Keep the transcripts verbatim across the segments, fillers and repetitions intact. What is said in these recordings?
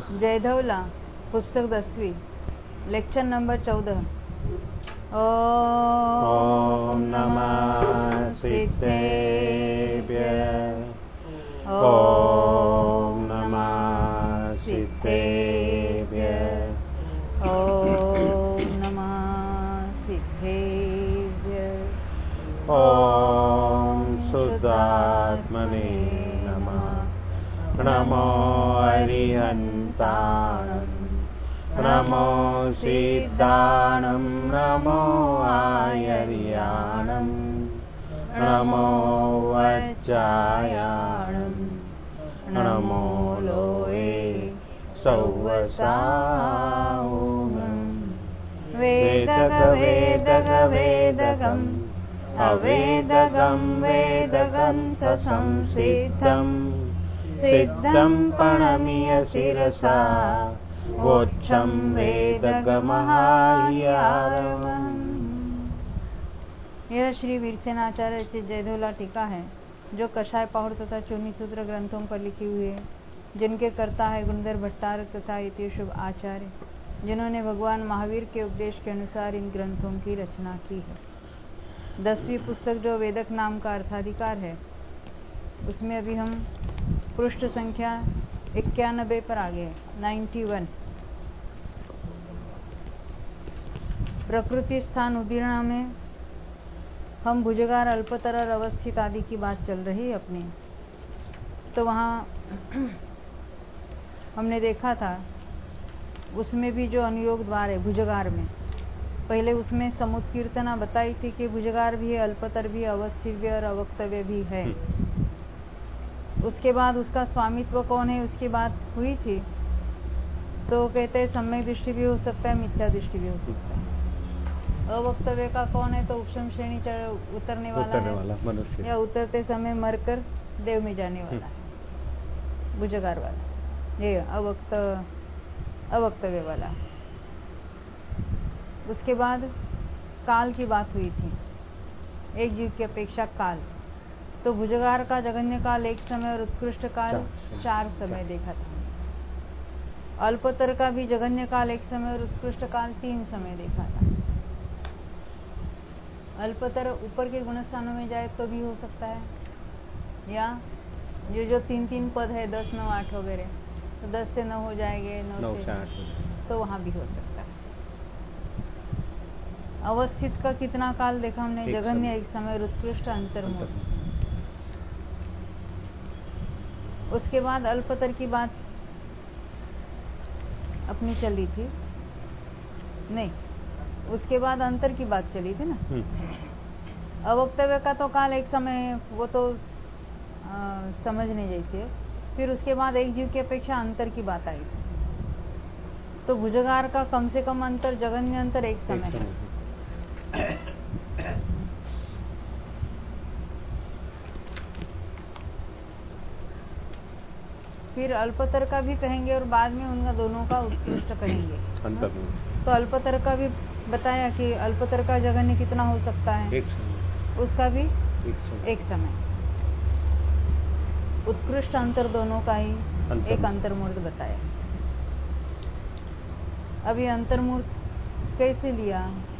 जयधवला, पुस्तक दसवीं, lecture number चौदह। ओम नमः सिद्धेभ्यः। ओम नमः सिद्धेभ्यः। ओम नमः सिद्धेभ्यः। ओम शुद्धात्मने नमः। नमो अरिहन्ताणं, नमो सिद्धाणं, नमो आयर्याणं, नमो वज्रायाणं, नमो लोये सौवसाऊनं। वेदग वेदग वेदगम् अवेदगं वेदगन्त संसिद्धं, सिद्धं प्रणम्य शिरसा वोच्छं वेदगमहायारवम्। यह श्री वीरसेनाचार्य से जयधवला टीका है, जो कषाय पाहुड़ तथा चूनी सूत्र ग्रंथों पर लिखी हुई है, जिनके कर्ता है गुणधर भट्टारक तथा इति शुभ आचार्य, जिन्होंने भगवान महावीर के उपदेश के अनुसार इन ग्रंथों की रचना की है। दसवीं पुस्तक जो वेदक नाम का अर्थाधिकार है, उसमें अभी हम पृष्ठ संख्या इक्यानबे पर आ गए, नाइन्टी वन। प्रकृति स्थान उदीर्णा में हम भुजगार, अल्पतर और अवस्थित आदि की बात चल रही है अपनी। तो वहाँ हमने देखा था, उसमें भी जो अनुयोग द्वार है भुजगार में, पहले उसमें समुत्कीर्तना बताई थी कि भुजगार भी है, अल्पतर भी, अवस्थित भी और अवक्तव्य भी है। उसके बाद उसका स्वामित्व कौन है उसकी बात हुई थी, तो कहते हैं सम्यक दृष्टि भी हो सकता है, मिथ्या दृष्टि भी हो सकता है। अवक्तव्य का कौन है, तो उपशम श्रेणी उतरने वाला उतरने है, वाला मनुष्य, या उतरते समय मरकर देव में जाने वाला है, भुजगार वाला, ये अवक्त अवक्तव्य वाला। उसके बाद काल की बात हुई थी, एक जीव की अपेक्षा काल। तो भुजगार का जगन्य काल एक समय और उत्कृष्ट काल चार समय देखा था। अल्पतर का भी जगन्य काल एक समय और उत्कृष्ट काल तीन समय देखा था। अल्पतर ऊपर के गुणस्थानों में जाए तो भी हो सकता है, या जो जो तीन तीन पद है, दस नौ आठ वगैरह, तो दस से नौ हो जाएंगे, नौ से आठ, तो वहां भी हो सकता है। अवस्थित का कितना काल देखा हमने, जगन्य एक समय और उत्कृष्ट अंतर्मुख। उसके बाद अल्पतर की बात अपनी चली थी, नहीं, उसके बाद अंतर की बात चली थी ना। अवक्तव्य का तो काल एक समय, वो तो आ, समझने जैसे है। फिर उसके बाद एक जीव की अपेक्षा अंतर की बात आई थी। तो भुजगार का कम से कम अंतर, जगन्य अंतर एक समय है। फिर अल्पतर का भी कहेंगे और बाद में उनका दोनों का उत्कृष्ट कहेंगे। तो अल्पतर का भी बताया कि अल्पतर का जगन्य कितना हो सकता है, एक समय। उसका भी एक समय, एक समय। उत्कृष्ट अंतर दोनों का ही अंतर। एक अंतर्मूर्त बताया। अभी अंतर्मूर्त कैसे लिया,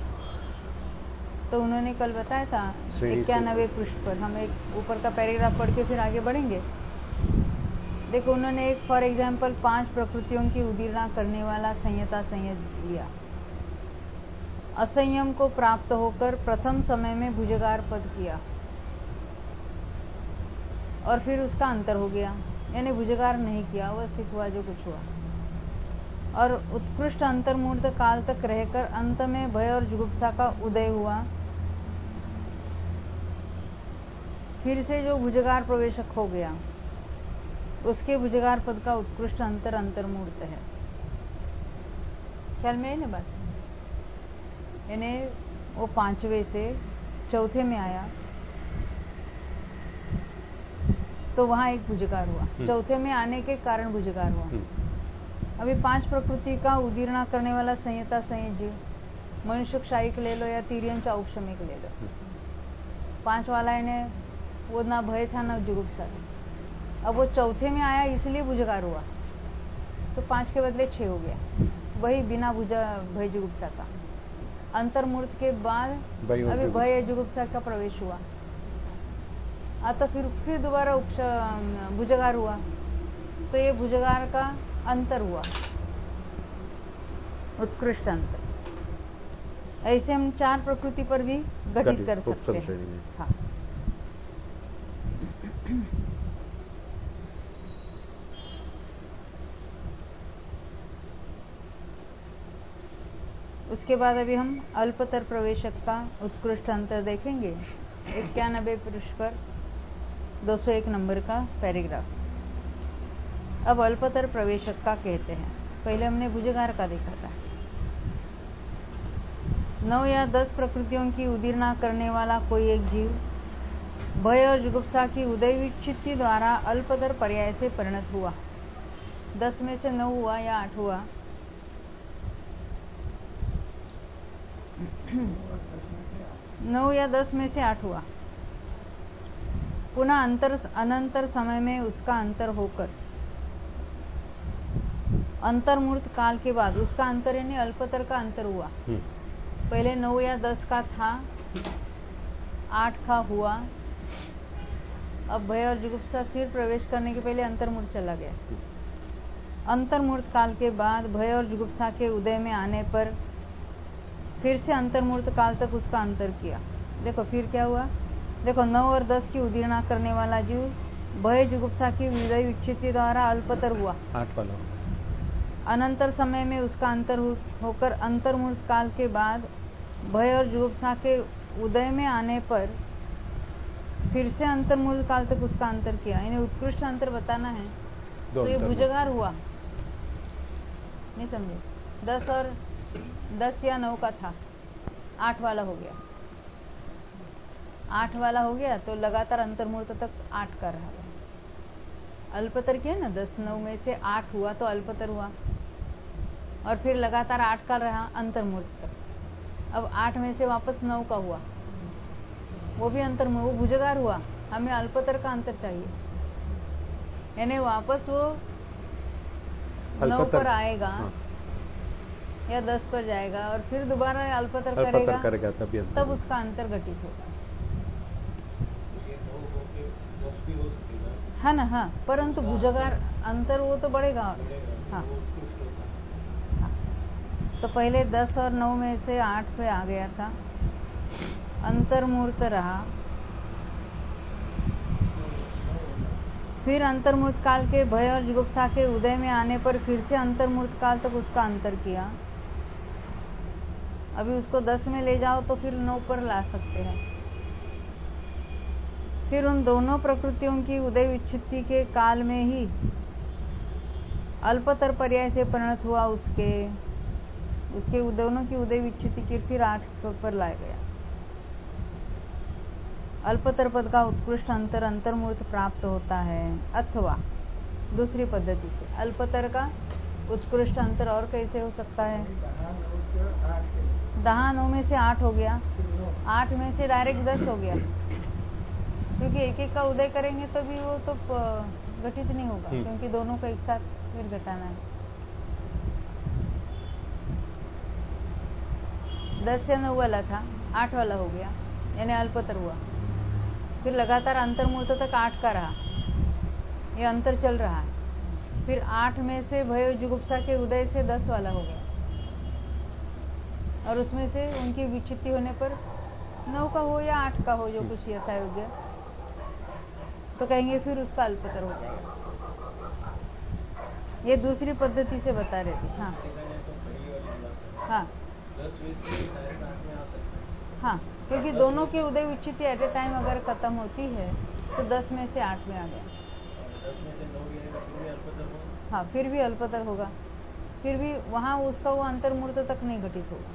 तो उन्होंने कल बताया था इक्यानवे पृष्ठ पर। हम एक ऊपर का पैराग्राफ पढ़ के फिर आगे बढ़ेंगे। देखो, उन्होंने एक फॉर एग्जाम्पल पांच प्रकृतियों की उदीर्णा करने वाला संयता संयत लिया। असंयम को प्राप्त होकर प्रथम समय में भुजगार पद किया और फिर उसका अंतर हो गया, यानी भुजगार नहीं किया, अवस्थित हुआ जो कुछ हुआ। और उत्कृष्ट अंतर्मूर्त काल तक रहकर अंत में भय और जुगुप्सा का उदय हुआ। फिर से जो भुजगार प्रवेशक हो गया, उसके भुजगार पद का उत्कृष्ट अंतर अंतर्मूर्त है। ख्याल में है ना बात? यानी वो पांचवे से चौथे में आया तो वहां एक भुजगार हुआ, चौथे में आने के कारण भुजगार हुआ। अभी पांच प्रकृति का उदीर्णा करने वाला संयता संयत, मनुष्य क्षायिक ले लो या तिर्यंच औक्षमिक ले लो, पांच वाला इन्हें वो ना भय था ना जुगुप्सा था। अब वो चौथे में आया इसलिए भुजगार हुआ। तो पांच के बदले छह हो गया, वही बिना भुजा भय जुगुप्सा का। अंतर्मूर्त के बाद अभी भय जुगुप्सा का प्रवेश हुआ, आता फिर फिर दोबारा उपश भुजगार हुआ, तो ये भुजगार का अंतर हुआ, उत्कृष्ट अंतर। ऐसे हम चार प्रकृति पर भी घटित कर सकते हैं। हाँ। उसके बाद अभी हम अल्पतर प्रवेशक का उत्कृष्ट अंतर देखेंगे। इक्यानबे पृष्ठ पर दो सौ एक नंबर का पैराग्राफ। अब अल्पतर प्रवेशक का कहते हैं। पहले हमने भुजगार का देखा था। नौ या दस प्रकृतियों की उदीर्णा करने वाला कोई एक जीव भय और जुगुप्सा की उदय विच्छित्ति द्वारा अल्पतर पर्याय से परिणत हुआ। दस में से नौ हुआ या आठ हुआ, नौ या दस में से आठ हुआ, पुनः अंतर अनंतर समय में उसका अंतर होकर अंतर्मूर्त काल के बाद उसका अंतर यानी अल्पतर का अंतर हुआ। पहले नौ या दस का था, आठ का हुआ, अब भय और जुगुप्सा फिर प्रवेश करने के पहले अंतर्मूर्त चला गया। अंतर्मूर्त काल के बाद भय और जुगुप्सा के उदय में आने पर फिर से अंतर्मूर्त काल तक उसका अंतर किया। देखो फिर क्या हुआ, देखो नौ और दस की उदीर्णा करने वाला जीव भय जुगुप्सा की उदय विच्छित्ति द्वारा अल्पतर हुआ। आठ वाला अनंतर समय में उसका अंतर हो, होकर अंतर्मूर्त काल के बाद भय और जुगुप्सा के उदय में आने पर फिर से अंतर्मूर्त काल तक उसका अंतर किया। इन्हें उत्कृष्ट अंतर बताना है तो ये भुजगार हुआ। नहीं समझे? दस और दस या नौ का था, आठ वाला हो गया। आठ वाला हो गया तो लगातार अंतर्मूर्त तक आठ का रहा। अल्पतर किया ना, दस नौ में से आठ हुआ तो अल्पतर हुआ, और फिर लगातार आठ का रहा अंतर्मूर्त तक। अब आठ में से वापस नौ का हुआ, वो भी अंतर्मूर्त, वो भुजगार हुआ। हमें अल्पतर का अंतर चाहिए, यानी वापस वो नौ पर आएगा। हाँ। या दस पर जाएगा और फिर दोबारा अल्पतर करेगा, करेगा तब, तब उसका अंतर घटित होगा। है ना? हाँ, परंतु भुजगार अंतर वो तो बढ़ेगा। हाँ, हाँ। तो पहले दस और नौ में से आठ पे आ गया था, अंतर्मूर्त रहा, फिर अंतर्मूर्त काल के भय और जुगुप्सा के उदय में आने पर फिर से अंतर्मूर्त काल तक उसका अंतर किया। अभी उसको दस में ले जाओ तो फिर नौ पर ला सकते हैं। फिर उन दोनों प्रकृतियों की उदय विच्छित्ति के काल में ही अल्पतर पर्याय से परिणत हुआ। उसके उसके दोनों की उदय विच्छित्ति के फिर आठ पर लाया गया। अल्पतर पद का उत्कृष्ट अंतर अंतर्मूर्त प्राप्त होता है, अथवा दूसरी पद्धति से अल्पतर का उत्कृष्ट अंतर और कैसे हो सकता है? दहा नौ में से आठ हो गया, आठ में से डायरेक्ट दस हो गया, क्योंकि एक एक का उदय करेंगे तो भी वो तो घटित नहीं होगा, क्योंकि दोनों को एक साथ फिर घटाना है। दस से नौ वाला था, आठ वाला हो गया, यानी अल्पतर हुआ। फिर लगातार अंतर्मूर्त तक आठ का रहा, ये अंतर चल रहा है। फिर आठ में से भय जुगुप्सा के उदय से दस वाला हो गया, और उसमें से उनकी विच्छित्ति होने पर नौ का हो या आठ का हो, जो कुछ यथा योग्य, तो कहेंगे फिर उसका अल्पतर हो जाएगा। ये दूसरी पद्धति से बता रहे थे। हाँ हाँ हाँ, क्योंकि दोनों की उदय विच्छित्ति एट ए टाइम अगर खत्म होती है तो दस में से आठ में आ गया। हाँ, फिर भी अल्पतर होगा, फिर भी वहाँ उसका वो अंतर्मूर्त तक नहीं घटित होगा,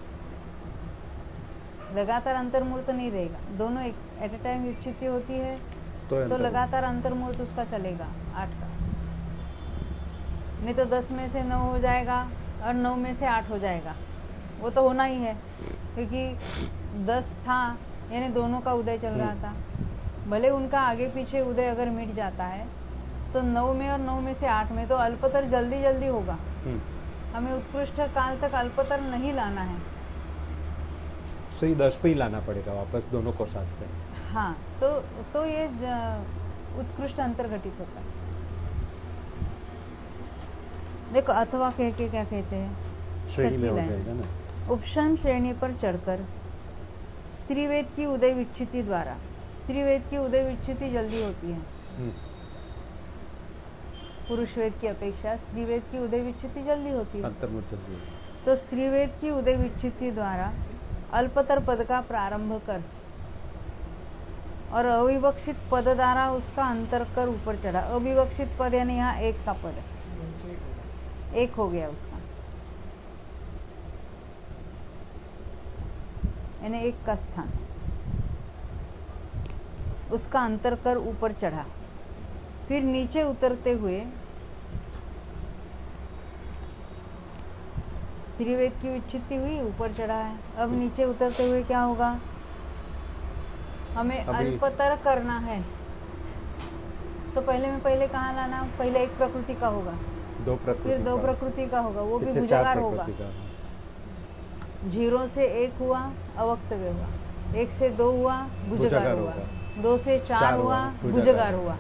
लगातार अंतर्मूर्त नहीं रहेगा। दोनों एक एट ए टाइम विच्छित्ति होती है तो, तो लगातार अंतर्मूर्त उसका चलेगा आठ का, नहीं तो दस में से नौ हो जाएगा और नौ में से आठ हो जाएगा। वो तो होना ही है, क्योंकि दस था यानी दोनों का उदय चल रहा था। भले उनका आगे पीछे उदय अगर मिट जाता है तो नौ में और नौ में से आठ में तो अल्पतर जल्दी जल्दी होगा, हम्म। हमें उत्कृष्ट काल तक अल्पतर नहीं लाना है। सही दस पे ही लाना पड़ेगा वापस दोनों को साथ में। हाँ, तो तो ये उत्कृष्ट अंतर घटित होता है। देखो अथवा कह के क्या कहते हैं, श्रेणी में हो जाएगा ना। उपशम श्रेणी पर चढ़कर स्त्रीवेद की उदय विच्छिति द्वारा, स्त्रीवेद की उदय विच्छिति जल्दी होती है पुरुष वेद की अपेक्षा, स्त्रीवेद की उदय विच्छिति जल्दी होती है। अंतर्मुख जल्दी। तो स्त्रीवेद की उदय विच्छिति द्वारा अल्पतर पद का प्रारंभ कर और अविवक्षित पद द्वारा उसका अंतर कर ऊपर चढ़ा। अविवक्षित पद यानी यहाँ एक का पद है, एक हो गया उसका, यानी एक का स्थान, उसका अंतर कर ऊपर चढ़ा। फिर नीचे उतरते हुए स्त्रीवेद की विच्छित्ति हुई, ऊपर चढ़ा है। अब नीचे उतरते हुए क्या होगा, हमें अल्पतर करना है। तो पहले में पहले कहाँ लाना, पहले एक प्रकृति का होगा, दो प्रकृति, फिर दो प्रकृति का होगा, वो भी भुजगार होगा। जीरो से एक हुआ अवक्तव्य हुआ, एक से दो हुआ भुजगार हुआ, दो से चार हुआ भुजगार हुआ।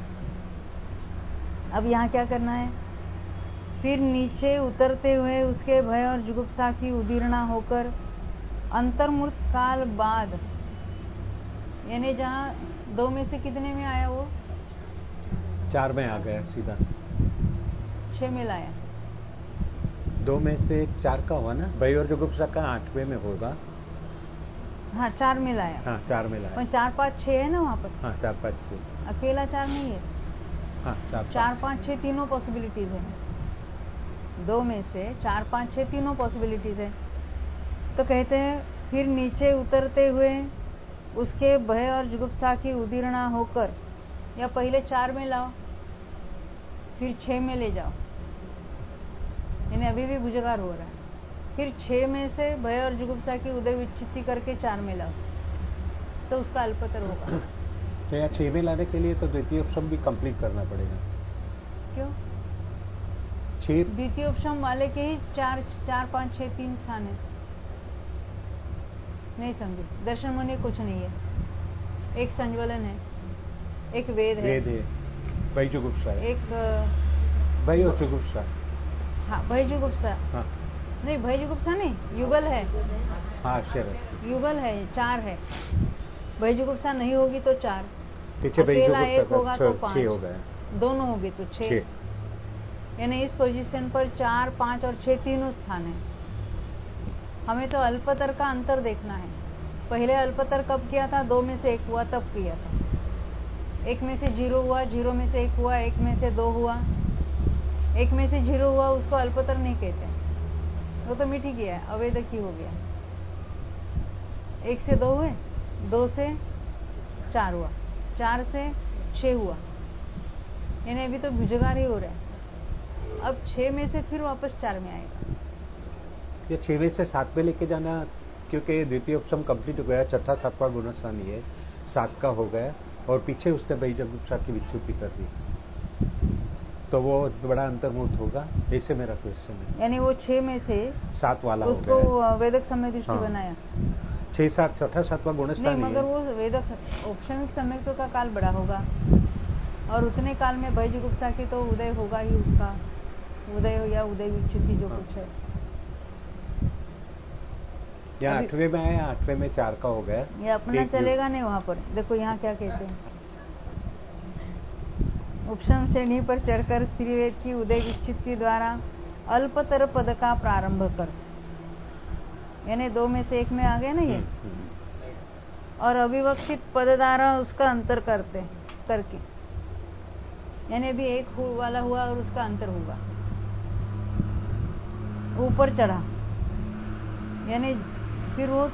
अब यहाँ क्या करना है, फिर नीचे उतरते हुए उसके भय और जुगुप्सा की उदीर्णा होकर अंतर्मूर्त काल बाद, यानी जहाँ दो में से कितने में आया, वो चार में आ गया सीधा, छह में लाया। दो में से चार का हुआ ना, भय और जुगुप्सा का आठवें में होगा। हाँ, चार में लाया। हाँ, चार में लाया। पर चार पाँच छह है ना वहाँ पर। हाँ, चार पाँच छह, अकेला चार नहीं है। हाँ, चार चार पाँच छह तीनों पॉसिबिलिटीज है, दो में से चार पाँच छह तीनों पॉसिबिलिटीज है। तो कहते हैं फिर नीचे उतरते हुए उसके भय और जुगुप्सा की उदीर्णा होकर, या पहले चार में लाओ फिर छह में ले जाओ, यानी अभी भी भुजगार हो रहा है। फिर छह में से भय और जुगुप्सा की उदय विच्छित्ति करके चार में लाओ, तो उसका अल्पतर होगा। तो यहाँ छह में लाने के लिए तो द्वितीय उपशम भी कंप्लीट करना पड़ेगा। क्यों? छह द्वितीय उपशम वाले के ही चार चार पाँच छह तीन स्थान है। नहीं समझे, दर्शन मुनि कुछ नहीं है, एक संज्वलन है, एक वेद है, वेद है, भय जुगुप्सा है, एक भय और जुगुप्सा। हाँ, भय जुगुप्सा। हाँ, नहीं, भय जुगुप्सा नहीं, युगल है। हाँ, शरद युगल है, चार है। भय जुगुप्सा नहीं होगी तो चार, पीछे अकेला एक होगा तो छह हो गया, दोनों होगी तो छह, यानी इस पोजीशन पर चार पाँच और छह तीनों स्थान है। हमें तो अल्पतर का अंतर देखना है। पहले अल्पतर कब किया था, दो में से एक हुआ तब किया था। एक में से जीरो हुआ, जीरो में से एक हुआ, एक में से दो हुआ, एक में से जीरो हुआ, उसको अल्पतर नहीं कहते, वो तो मिट ही गया है, अवेदक ही हो गया। एक से दो हुए, दो से चार हुआ, चार से छह हुआ, यानी अभी तो भुजगार ही हो रहा है। अब छह में से फिर वापस चार में आएगा। ये छह में से सात में लेके जाना, क्योंकि द्वितीय उपशम कंप्लीट हो गया, चौथा सातवां गुणस्थान ये सात का हो गया, और पीछे उसने भय जुगुप्सा की विच्छुति कर दी, तो वो बड़ा अंतर्मुक्त होगा। ऐसे मेरा क्वेश्चन है, यानी वो छह में से सात वाला उसको हो गया, वेदक समय दृष्टि हाँ। बनाया। छह सात चौथा सातवां गुणस्थान नहीं, मगर वो वेदक औपचारिक समय तो का काल बड़ा होगा, और उतने काल में भय जुगुप्सा की तो उदय होगा ही, उसका उदय या उदय विच्छित्ति जो हाँ। कुछ है। यहाँ आठवें में आया, आठवें में चार का हो गया, ये अपना चलेगा नहीं वहाँ पर। देखो यहाँ क्या कहते हैं, उपशम श्रेणी पर चढ़कर स्त्रीवेद की उदय विच्छित्ति द्वारा अल्पतर पद का प्रारंभ कर, यानी दो में से एक में आ गया ना ये, और अविवक्षित पद द्वारा उसका अंतर करते करके, यानी अभी एक वाला हुआ और उसका अंतर होगा, ऊपर चढ़ा, यानी फिर वो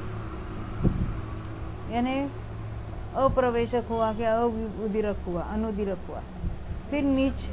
यानी अप्रवेशक हुआ कि अउदीरक हुआ, अनुदीरक हुआ। फिर नीच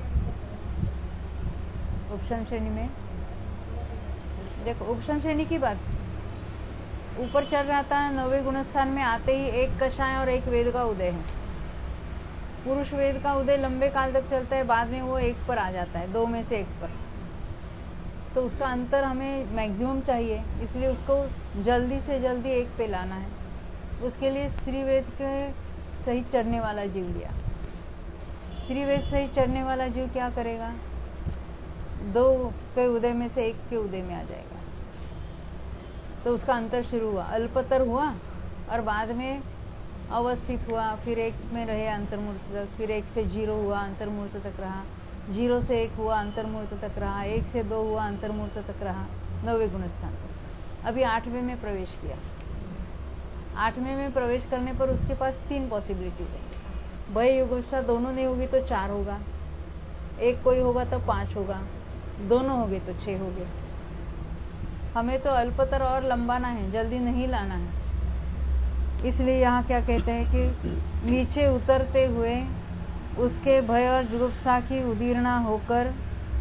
उपशम श्रेणी में देखो, उपशम श्रेणी की बात, ऊपर चढ़ रहा था, नवे गुणस्थान में आते ही एक कषाय और एक वेद का उदय है। पुरुष वेद का उदय लंबे काल तक चलता है, बाद में वो एक पर आ जाता है, दो में से एक पर। तो उसका अंतर हमें मैक्सिमम चाहिए, इसलिए उसको जल्दी से जल्दी एक पे लाना है। उसके लिए स्त्रीवेद के सही चढ़ने वाला जीव लिया। स्त्रीवेद सही चढ़ने वाला जीव क्या करेगा, दो के उदय में से एक के उदय में आ जाएगा। तो उसका अंतर शुरू हुआ, अल्पतर हुआ और बाद में अवस्थित हुआ, फिर एक में रहे अंतर्मूर्त तक, फिर एक से जीरो हुआ अंतर्मूर्त तक रहा, जीरो से एक हुआ अंतर्मूर्त तक रहा, एक से दो हुआ अंतर्मूर्त तक रहा, नौवे गुणस्थान तक। अभी आठवें में प्रवेश किया। आठवें में प्रवेश करने पर उसके पास तीन पॉसिबिलिटीज है। भय युगुप्सा दोनों नहीं होगी तो चार होगा, एक कोई होगा तो पांच होगा, दोनों हो गए तो छह हो गए। हमें तो अल्पतर और लंबाना है, जल्दी नहीं लाना है। इसलिए यहाँ क्या कहते हैं कि नीचे उतरते हुए उसके भय और जुगुप्सा की उदीर्णा होकर,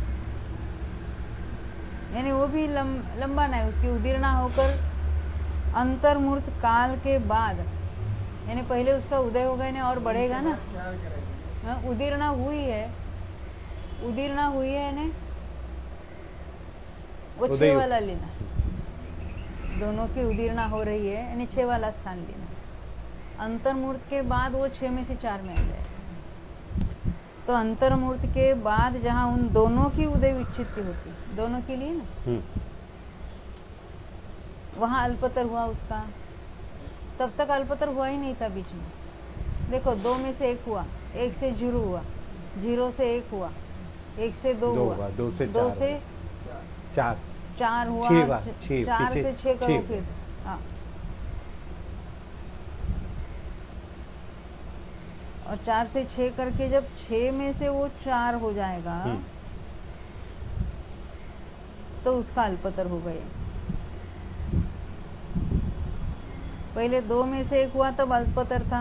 यानी वो भी लम, लंबाना है, उसकी उदीर्णा होकर अंतर्मूर्त काल के बाद, यानी पहले उसका उदय होगा ना और बढ़ेगा ना। हाँ, उदीर्णा हुई है, उदीर्णा हुई है ने वो छह वाला लेना, दोनों की उदीर्णा हो रही है यानी छह वाला स्थान लेना। अंतर्मूर्त के बाद वो छह में से चार में आ जाएगा। तो अंतर्मूर्त के बाद जहां उन दोनों की उदय विच्छित्ति होती, दोनों के लिए ना, वहां अल्पतर हुआ उसका। तब तक अल्पतर हुआ ही नहीं था बीच में। देखो, दो में से एक हुआ, एक से जीरो हुआ, जीरो से एक हुआ, एक से दो, दो हुआ, दो से दो चार, से चार चार हुआ, छह, छह, चार से छह करो फिर। हाँ, और चार से छह करके जब छह में से वो चार हो जाएगा तो उसका अल्पतर हो गए। पहले दो में से एक हुआ तब अल्पतर था,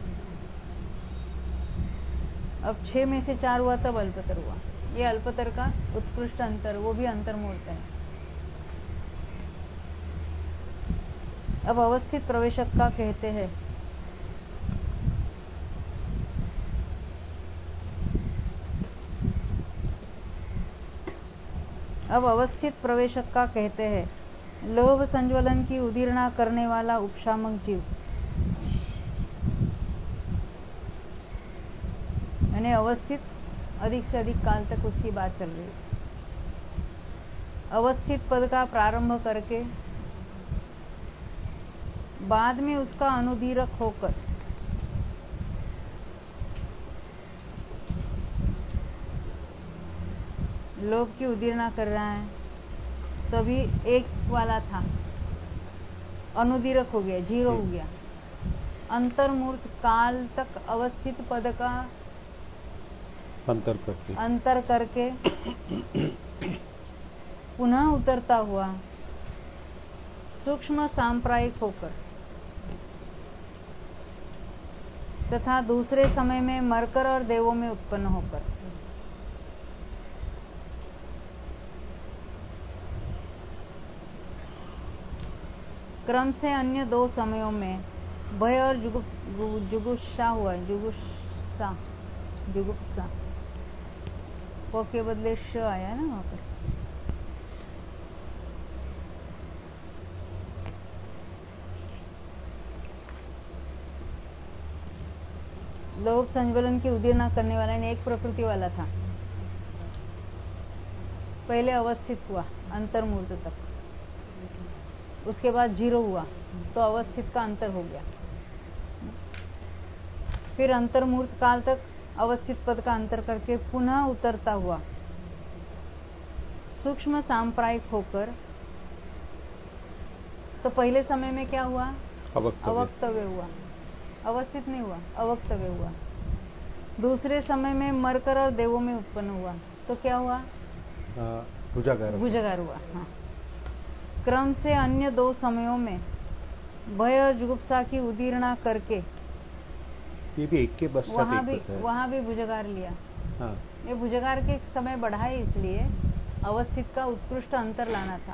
अब छह में से चार हुआ तब अल्पतर हुआ। ये अल्पतर का उत्कृष्ट अंतर, वो भी अंतर्मूर्त है। अब अवस्थित प्रवेशक का कहते हैं, अब अवस्थित प्रवेशक का कहते हैं लोभ संज्वलन की उदीर्णा करने वाला उपशामक जीव, यानी अवस्थित अधिक से अधिक काल तक उसकी बात चल रही है। अवस्थित पद का प्रारंभ करके बाद में उसका अनुदीरक होकर लोभ की उदीर्णा कर रहा है। तभी एक वाला था, अनुदीरक हो गया, जीरो हो गया। अंतर्मूर्त काल तक अवस्थित पद का अंतर करके अंतर करके पुनः उतरता हुआ सूक्ष्म सांप्रायिक होकर तथा दूसरे समय में मरकर और देवों में उत्पन्न होकर क्रम से अन्य दो समयों में भय और जुगुप्सा हुआ। जुगुप्सा जुगुप्सा वो के बदले श आया ना वहां पर। लोभ संज्वलन की उदीर्णा करने वाला ने एक प्रकृति वाला था, पहले अवस्थित हुआ अंतर्मूर्त तक, उसके बाद जीरो हुआ तो अवस्थित का अंतर हो गया। फिर अंतर्मूर्त काल तक अवस्थित पद का अंतर करके पुनः उतरता हुआ सूक्ष्म सांप्रायिक होकर, तो पहले समय में क्या हुआ, अवक्तव्य हुआ, अवस्थित नहीं हुआ, अवक्तव्य हुआ। दूसरे समय में मरकर और देवों में उत्पन्न हुआ तो क्या हुआ, भुजगार भुजगार हुआ। हाँ। क्रम से अन्य दो समयों में भय और जुगुप्सा की उदीर्णा करके ये भी एक के बस वहां भी वहां भी भुजगार लिया। हाँ। ये भुजगार के समय बढ़ाए, इसलिए अवस्थित का उत्कृष्ट अंतर लाना था।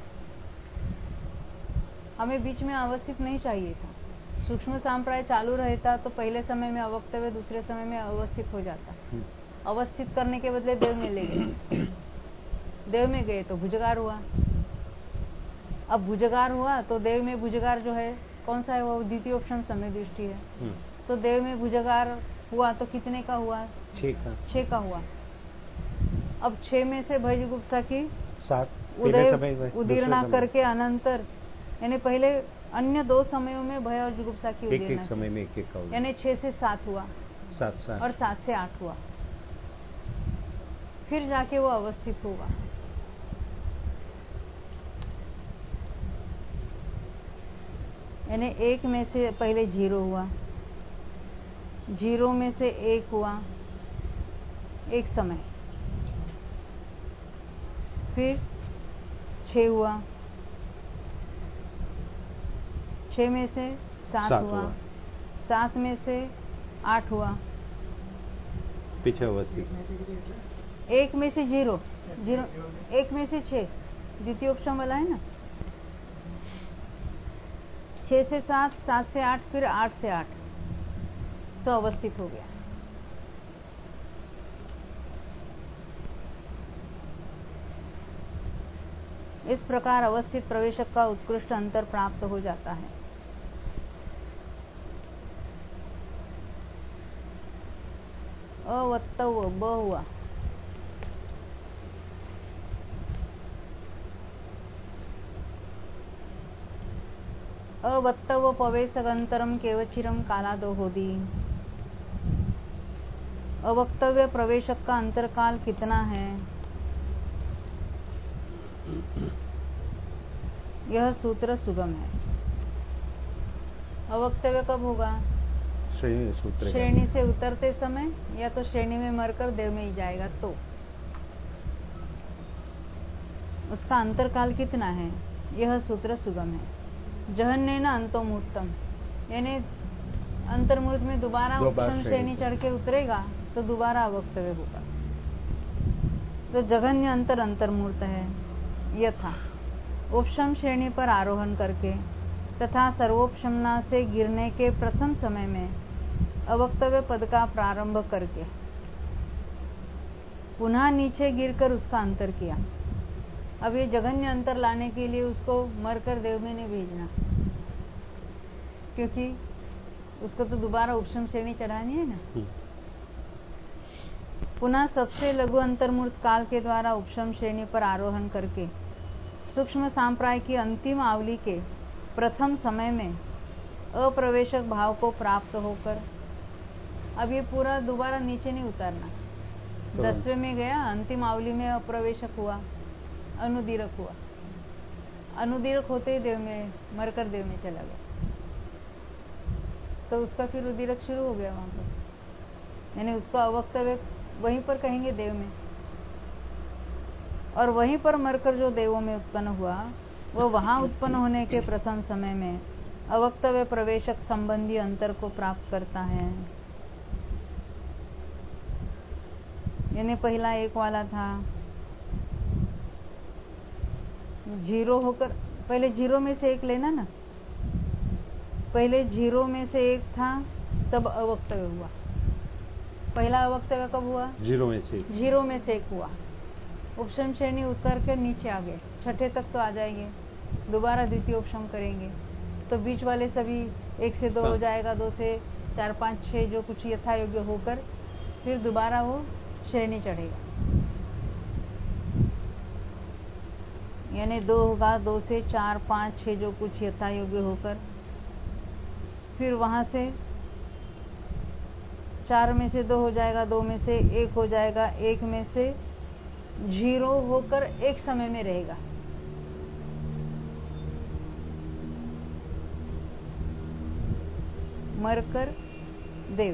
हमें बीच में अवस्थित नहीं चाहिए था। सूक्ष्म सांप्राय चालू रहता तो पहले समय में अवक्तव्य, दूसरे समय में अवस्थित हो जाता। अवस्थित करने के बदले देव में ले गए, देव में गए तो भुजगार हुआ। अब भुजगार हुआ तो देव में भुजगार जो है कौन सा है, वो द्वितीय ऑप्शन समय दृष्टि है। तो देव में भुजगार हुआ तो कितने का हुआ? छह का छह का हुआ। अब छह में से भयजुगुप्सा की सात उदय उदीर्णा करके अनंतर, यानी पहले अन्य दो समयों में भय और जुगुप्सा की एक एक समय में एक एक का, यानी छह से सात हुआ, सात सात और सात से आठ हुआ, फिर जाके वो अवस्थित होगा। यानी एक में से पहले जीरो हुआ, जीरो में से एक हुआ एक समय, फिर छह हुआ, छह में से सात, सात हुआ, हुआ, सात में से आठ हुआ, पीछे अवस्थित, एक में से जीरो, जीरो एक में से छह, द्वितीय ऑप्शन वाला है ना, छह से सात, सात से आठ, फिर आठ से आठ, तो अवस्थित हो गया। इस प्रकार अवस्थित प्रवेशक का उत्कृष्ट अंतर प्राप्त हो जाता है। अवत्तव ब हुआ, अवत्तव पवेशगंतरम केवचिरम कालादो होदी। अवक्तव्य प्रवेशक का अंतरकाल कितना है? यह सूत्र सुगम है। अवक्तव्य कब होगा? श्रेणी सूत्र श्रेणी से उतरते समय, या तो श्रेणी में मरकर देव में ही जाएगा तो उसका अंतरकाल कितना है? यह सूत्र सुगम है। जहन्नेन अंतोमुत्तम, यानी अंतर्मुहूर्त में दोबारा उपशम श्रेणी चढ़ के उतरेगा तो दोबारा अवक्तव्य होगा। तो जघन्य अंतर अंतर्मुहूर्त है। यथा उपशम श्रेणी पर आरोहण करके तथा सर्वोपशमना से गिरने के प्रथम समय में अवक्तव्य पद का प्रारंभ करके पुनः नीचे गिरकर उसका अंतर किया। अब ये जघन्य अंतर लाने के लिए उसको मरकर देव में नहीं भेजना, क्योंकि उसको तो दोबारा उपशम श्रेणी चढ़ानी है ना। पुनः सबसे लघु अंतर्मुहूर्त काल के द्वारा उपशम श्रेणी पर आरोहण करके सूक्ष्म सांप्राय की अंतिम आवली के प्रथम समय में अप्रवेशक भाव को प्राप्त होकर, अब ये पूरा दोबारा नीचे नहीं उतरना। तो दसवें में गया, अंतिम आवली में अप्रवेशक हुआ, अनुदीरक हुआ, अनुदीरक होते ही देव में मरकर देव में चला गया, तो उसका फिर उदीरक शुरू हो गया वहां पर, यानी उसका अवक्तव्य वहीं पर कहेंगे देव में, और वहीं पर मरकर जो देवों में उत्पन्न हुआ वो वहां उत्पन्न होने के प्रथम समय में अवक्तव्य प्रवेशक संबंधी अंतर को प्राप्त करता है। यानी पहला एक वाला था, जीरो होकर, पहले जीरो में से एक लेना ना, पहले जीरो में से एक था तब अवक्तव्य हुआ। पहला अवक्तव्य कब हुआ? जीरो में से जीरो में से एक हुआ। उपशम श्रेणी उतर कर नीचे आ गए, छठे तक तो आ जाएंगे, दोबारा द्वितीय उपशम करेंगे तो बीच वाले सभी एक से दो हो जाएगा, दो से चार पाँच छः जो कुछ यथा योग्य होकर फिर दोबारा वो श्रेणी चढ़ेगा। यानी दो होगा, दो से चार पाँच छः जो कुछ यथा योग्य होकर फिर वहां से चार में से दो हो जाएगा, दो में से एक हो जाएगा, एक में से जीरो होकर एक समय में रहेगा। मरकर देव,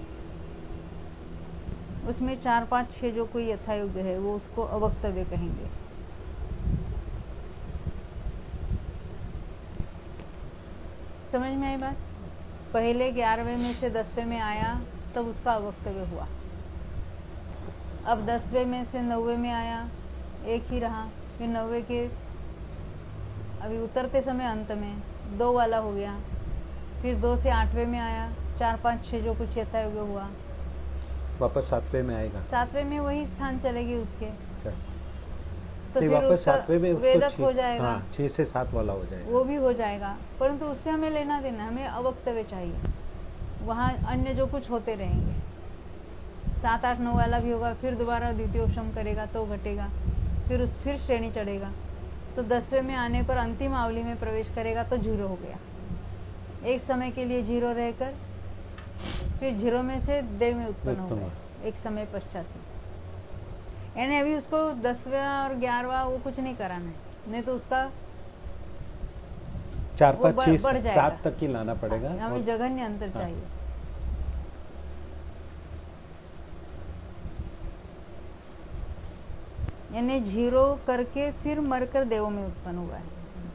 उसमें चार पाँच छः जो कोई यथायोग्य है वो उसको अवक्तव्य कहेंगे। समझ में आई बात? पहले ग्यारहवें में से दसवें में आया तब उसका अवक्तव्य हुआ। अब दसवें में से नौवे में आया, एक ही रहा, फिर नौवे के अभी उतरते समय अंत में दो वाला हो गया, फिर दो से आठवें में आया, चार पाँच छः जो कुछ यथायोग्य हुआ, वापस सातवें में आएगा, सातवें में वही स्थान चलेगी उसके। तो नहीं, फिर वापस उसका सातवें में उसको वेदक छः- हो जाएगा। हाँ, छह से सात वाला हो जाएगा। वो भी हो जाएगा, परंतु उससे हमें लेना देना, हमें अवक्तव्य चाहिए। वहाँ अन्य जो कुछ होते रहेंगे, सात आठ नौ वाला भी होगा, फिर दोबारा द्वितीयोपशम करेगा तो घटेगा, फिर उस फिर श्रेणी चढ़ेगा, तो दसवें में आने पर अंतिम आवली में प्रवेश करेगा तो जीरो हो गया। एक समय के लिए जीरो रहकर फिर जीरो में से देव में उत्पन्न हो गया एक समय पश्चात। यानी अभी उसको दसवां और ग्यारहवा वो कुछ नहीं कराना है, नहीं तो उसका चार वो पाँच बढ़- छह बढ़ जाएगा। सात तक ही लाना पड़ेगा। हमें और जघन्य अंतर हाँ। चाहिए। यानी जीरो करके फिर मरकर देवों में उत्पन्न हुआ है।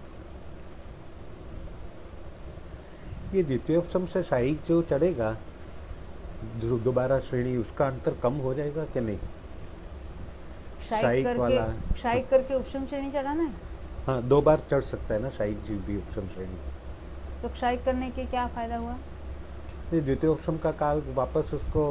ये द्वितीयोपशम से शाही जो चढ़ेगा दो- दोबारा श्रेणी, उसका अंतर कम हो जाएगा कि नहीं? शाही वाला करके शाही करके उपशम श्रेणी चढ़ाना है। हाँ, दो बार चढ़ सकता है ना शाही जी भी उपशम श्रेणी। तो क्षाई करने के क्या फायदा हुआ? द्वितीयोपशम का काल वापस उसको,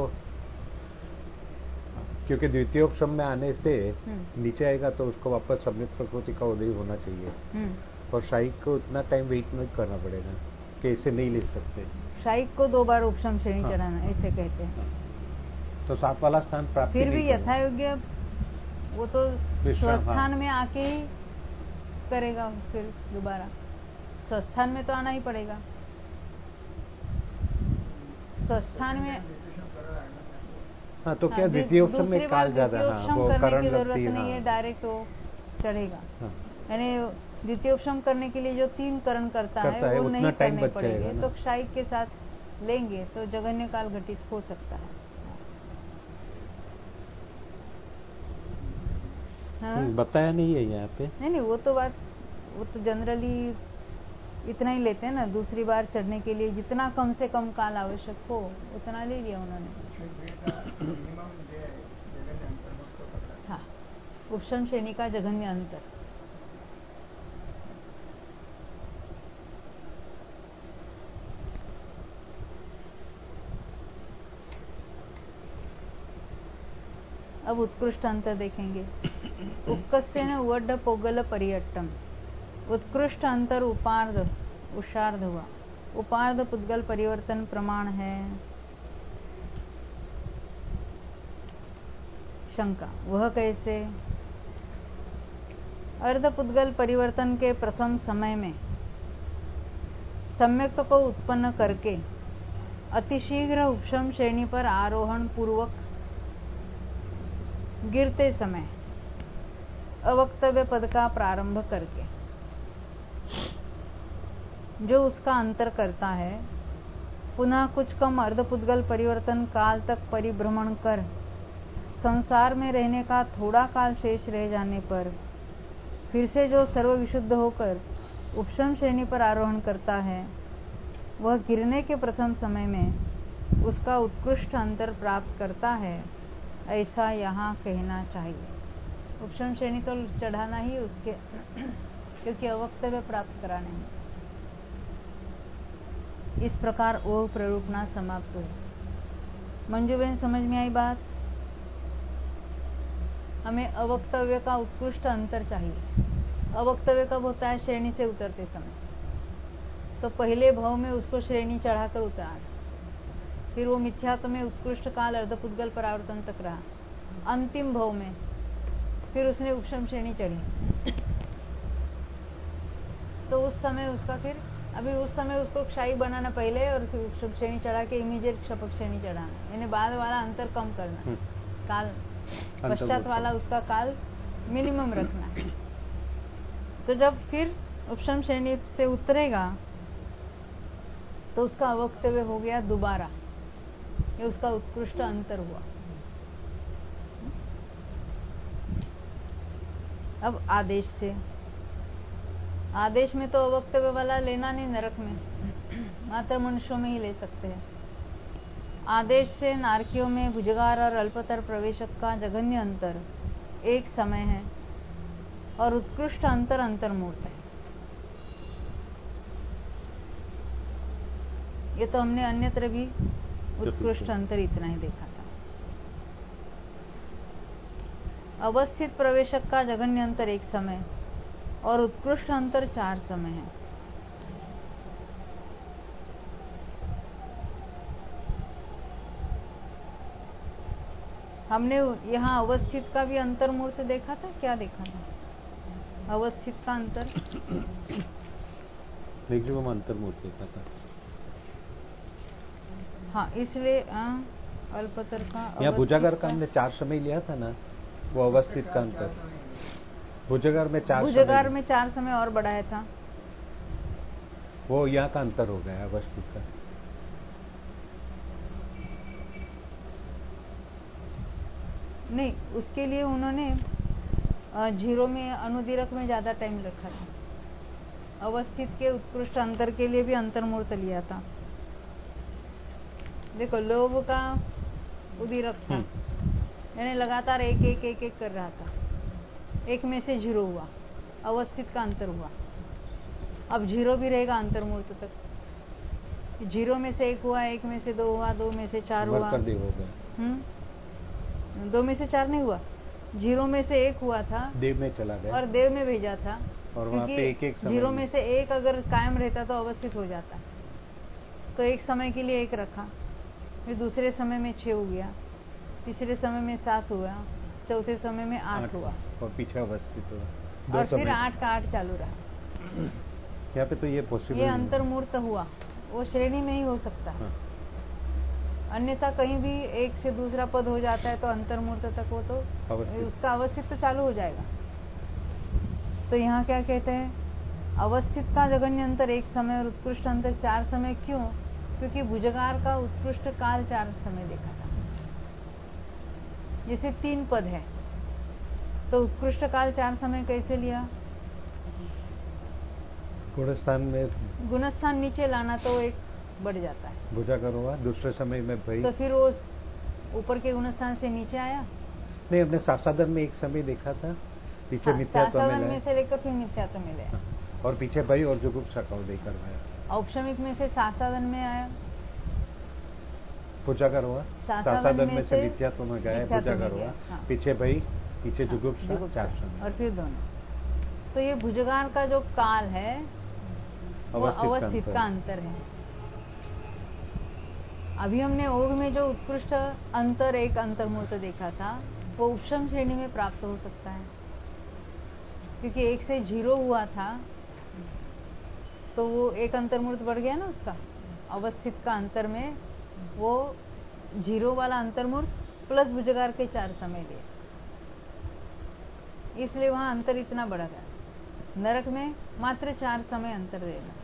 क्योंकि द्वितीयोपशम में आने से नीचे आएगा तो उसको वापस सम्यक प्रकृति का उदय होना चाहिए, और शाही को उतना टाइम वेट नहीं करना पड़ेगा कि इसे नहीं ले सकते। शाही को दो बार उपशम श्रेणी हाँ। चढ़ाना, ऐसे कहते हैं। हाँ। तो सात वाला स्थान प्राप्त फिर भी यथा योग्य वो तो विश्राम, स्वस्थान हाँ। में आके ही करेगा, फिर दोबारा स्वस्थान में तो आना ही पड़ेगा। स्वस्थान में हाँ, तो हाँ, क्या द्वितीयोपशम में काल ज्यादा, हाँ, वो करने करण की जरूरत लगती है, नहीं है, हाँ। डायरेक्ट वो चढ़ेगा। हाँ। यानी द्वितीयोपशम करने के लिए जो तीन करण करता, करता है है, वो उतना नहीं टाइम करने बच पड़ेंगे, जाएगा ना। तो क्षाई के साथ लेंगे तो जघन्य काल घटित हो सकता है। हाँ? बताया नहीं है यहाँ पे। नहीं नहीं, वो तो बात, वो तो जनरली इतना ही लेते हैं ना। दूसरी बार चढ़ने के लिए जितना कम से कम काल आवश्यक हो उतना ले लिया उन्होंने। हाँ, उपशम श्रेणी का जघन्य अंतर। अब उत्कृष्ट अंतर देखेंगे। उत्कर्षेण वड्ड पोगल परियट्टम। उत्कृष्ट अंतर उपार्ध उषार्ध हुआ। उपार्ध पुद्गल परिवर्तन प्रमाण है। शंका, वह कैसे? अर्ध पुद्गल परिवर्तन के प्रथम समय में सम्यक्त को उत्पन्न करके अतिशीघ्र उपशम श्रेणी पर आरोहण पूर्वक गिरते समय अवक्तव्य पद का प्रारंभ करके जो उसका अंतर करता है, पुनः कुछ कम अर्धपुद्गल परिवर्तन काल तक परिभ्रमण कर संसार में रहने का थोड़ा काल शेष रह जाने पर फिर से जो सर्व विशुद्ध होकर उपशम श्रेणी पर आरोहण करता है, वह गिरने के प्रथम समय में उसका उत्कृष्ट अंतर प्राप्त करता है, ऐसा यहाँ कहना चाहिए। उपशम श्रेणी तो चढ़ाना ही उसके क्योंकि अवक्तव्य प्राप्त कराने हैं। इस प्रकार ओह प्ररूपणा समाप्त हुई। मंजू बहन, समझ में आई बात? हमें अवक्तव्य का उत्कृष्ट अंतर चाहिए। अवक्तव्य कब होता है? श्रेणी से उतरते समय। तो पहले भाव में उसको श्रेणी चढ़ाकर उतार, फिर वो मिथ्यात्व में उत्कृष्ट काल अर्धपुद्गल परावर्तन तक रहा। अंतिम भाव में फिर उसने उपशम श्रेणी चढ़ी, तो उस समय उसका फिर अभी उस समय उसको क्षाई बनाना पहले, और फिर उपशम श्रेणी चढ़ा के इमीडिएट क्षपक श्रेणी चढ़ाना, यानी बाद वाला अंतर कम करना, काल पश्चात वाला उसका काल मिनिमम रखना। तो जब फिर उपशम श्रेणी से उतरेगा तो उसका अवक्तव्य हो गया दोबारा, ये उसका उत्कृष्ट अंतर हुआ। अब आदेश से, आदेश में तो अवक्तव्य वाला लेना नहीं, नरक में, मात्र मनुष्यों में ही ले सकते हैं। आदेश से नारकियों में भुजगार और अल्पतर प्रवेशक का जघन्य अंतर एक समय है और उत्कृष्ट अंतर अंतर्मूर्त है। ये तो हमने अन्यत्र भी उत्कृष्ट अंतर इतना ही देखा था। अवस्थित प्रवेशक का जघन्य अंतर एक समय और उत्कृष्ट अंतर चार समय है। हमने यहाँ अवस्थित का भी अंतर मूर्त देखा था। क्या देखा था अवस्थित का अंतर? मैक्सिमम अंतर मूर्त देखा था। हाँ, इसलिए अल्पतर का यहाँ भुजागर का हमने चार समय लिया था ना, वो अवस्थित का अंतर। भुजागर में चार भुजागर में चार समय और बढ़ाया था, वो यहाँ का अंतर हो गया अवस्थित का। नहीं, उसके लिए उन्होंने जीरो में अनुदीरक में ज्यादा टाइम रखा था। अवस्थित के उत्कृष्ट अंतर के लिए भी अंतर मूर्त लिया था। देखो, लोभ का उदीरक था, यानी लगातार एक एक एक एक कर रहा था, एक में से जीरो हुआ, अवस्थित का अंतर हुआ। अब जीरो भी रहेगा अंतर मूर्त तक। जीरो में से एक हुआ, एक में से दो हुआ, दो में से चार हुआ, हम्म दो में से चार नहीं हुआ, जीरो में से एक हुआ था, देव में चला गया और देव में भेजा था। और वहाँ पे एक एक समय जीरो में से एक अगर कायम रहता तो अवस्थित हो जाता, तो एक समय के लिए एक रखा, फिर दूसरे समय में छह हो गया, तीसरे समय में सात हुआ, चौथे समय में आठ हुआ, और पीछे अवस्थित हुआ, और फिर आठ का आठ चालू रहा। यहाँ पे तो ये पॉसिबल, ये अंतर्मूर्त हुआ, वो श्रेणी में ही हो सकता है। हाँ। अन्यथा कहीं भी एक से दूसरा पद हो जाता है तो अंतर्मूर्त तक वो तो उसका अवस्थित तो चालू हो जाएगा। तो यहाँ क्या कहते हैं, अवस्थित का जघन्य अंतर एक समय और उत्कृष्ट अंतर चार समय। क्यों? क्योंकि भुजगार का उत्कृष्ट काल चार समय देखा था। जैसे तीन पद है तो उत्कृष्ट काल चार समय कैसे लिया? गुणस्थान में गुणस्थान नीचे लाना तो एक बढ़ जाता है, भुजागर हुआ, दूसरे समय में भाई तो फिर वो ऊपर के गुणस्थान से नीचे आया। नहीं, हमने सासादन में एक समय देखा था, पीछे हाँ, मिथ्यात्व में, में से लेकर फिर मिथ्यात्व में ले, और पीछे भाई और जुगुप्सा का देकर आया। औपशमिक में से सासादन में आया, भुजागर हुआ, सासादन में से मिथ्यात्व में गया, भुजागर हुआ, हाँ। पीछे भाई, पीछे जुगुप्सा, हाँ, चार समय, और फिर दोनों। तो ये भुजगार का जो काल है वो अवस्थित का अंतर है। अभी हमने ओघ में जो उत्कृष्ट अंतर एक अंतर्मूर्त देखा था वो उपशम श्रेणी में प्राप्त हो सकता है, क्योंकि एक से जीरो हुआ था तो वो एक अंतर्मूर्त बढ़ गया ना उसका। अवस्थित का अंतर में वो जीरो वाला अंतर्मूर्त प्लस भुजगार के चार समय लिए, इसलिए वहां अंतर इतना बढ़ गया। नरक में मात्र चार समय अंतर देना।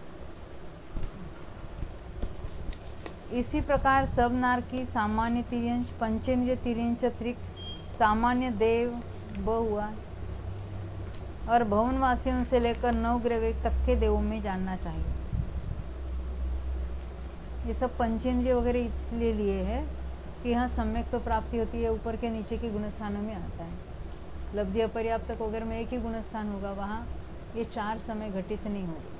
इसी प्रकार सब नार की सामान्य तिर्यंश, पंचेंद्रिय तिर्यंश अतिरिक्त सामान्य देव ब हुआ, और भवनवासियों से लेकर नौ ग्रह तक के देवों में जानना चाहिए। ये सब पंचेंद्रिय वगैरह इसलिए लिए है कि यहाँ सम्यक तो प्राप्ति होती है, ऊपर के नीचे के गुणस्थानों में आता है। लब्धि अपर्याप्तक वगैरह में एक ही गुणस्थान होगा, वहां ये चार समय घटित नहीं होगी।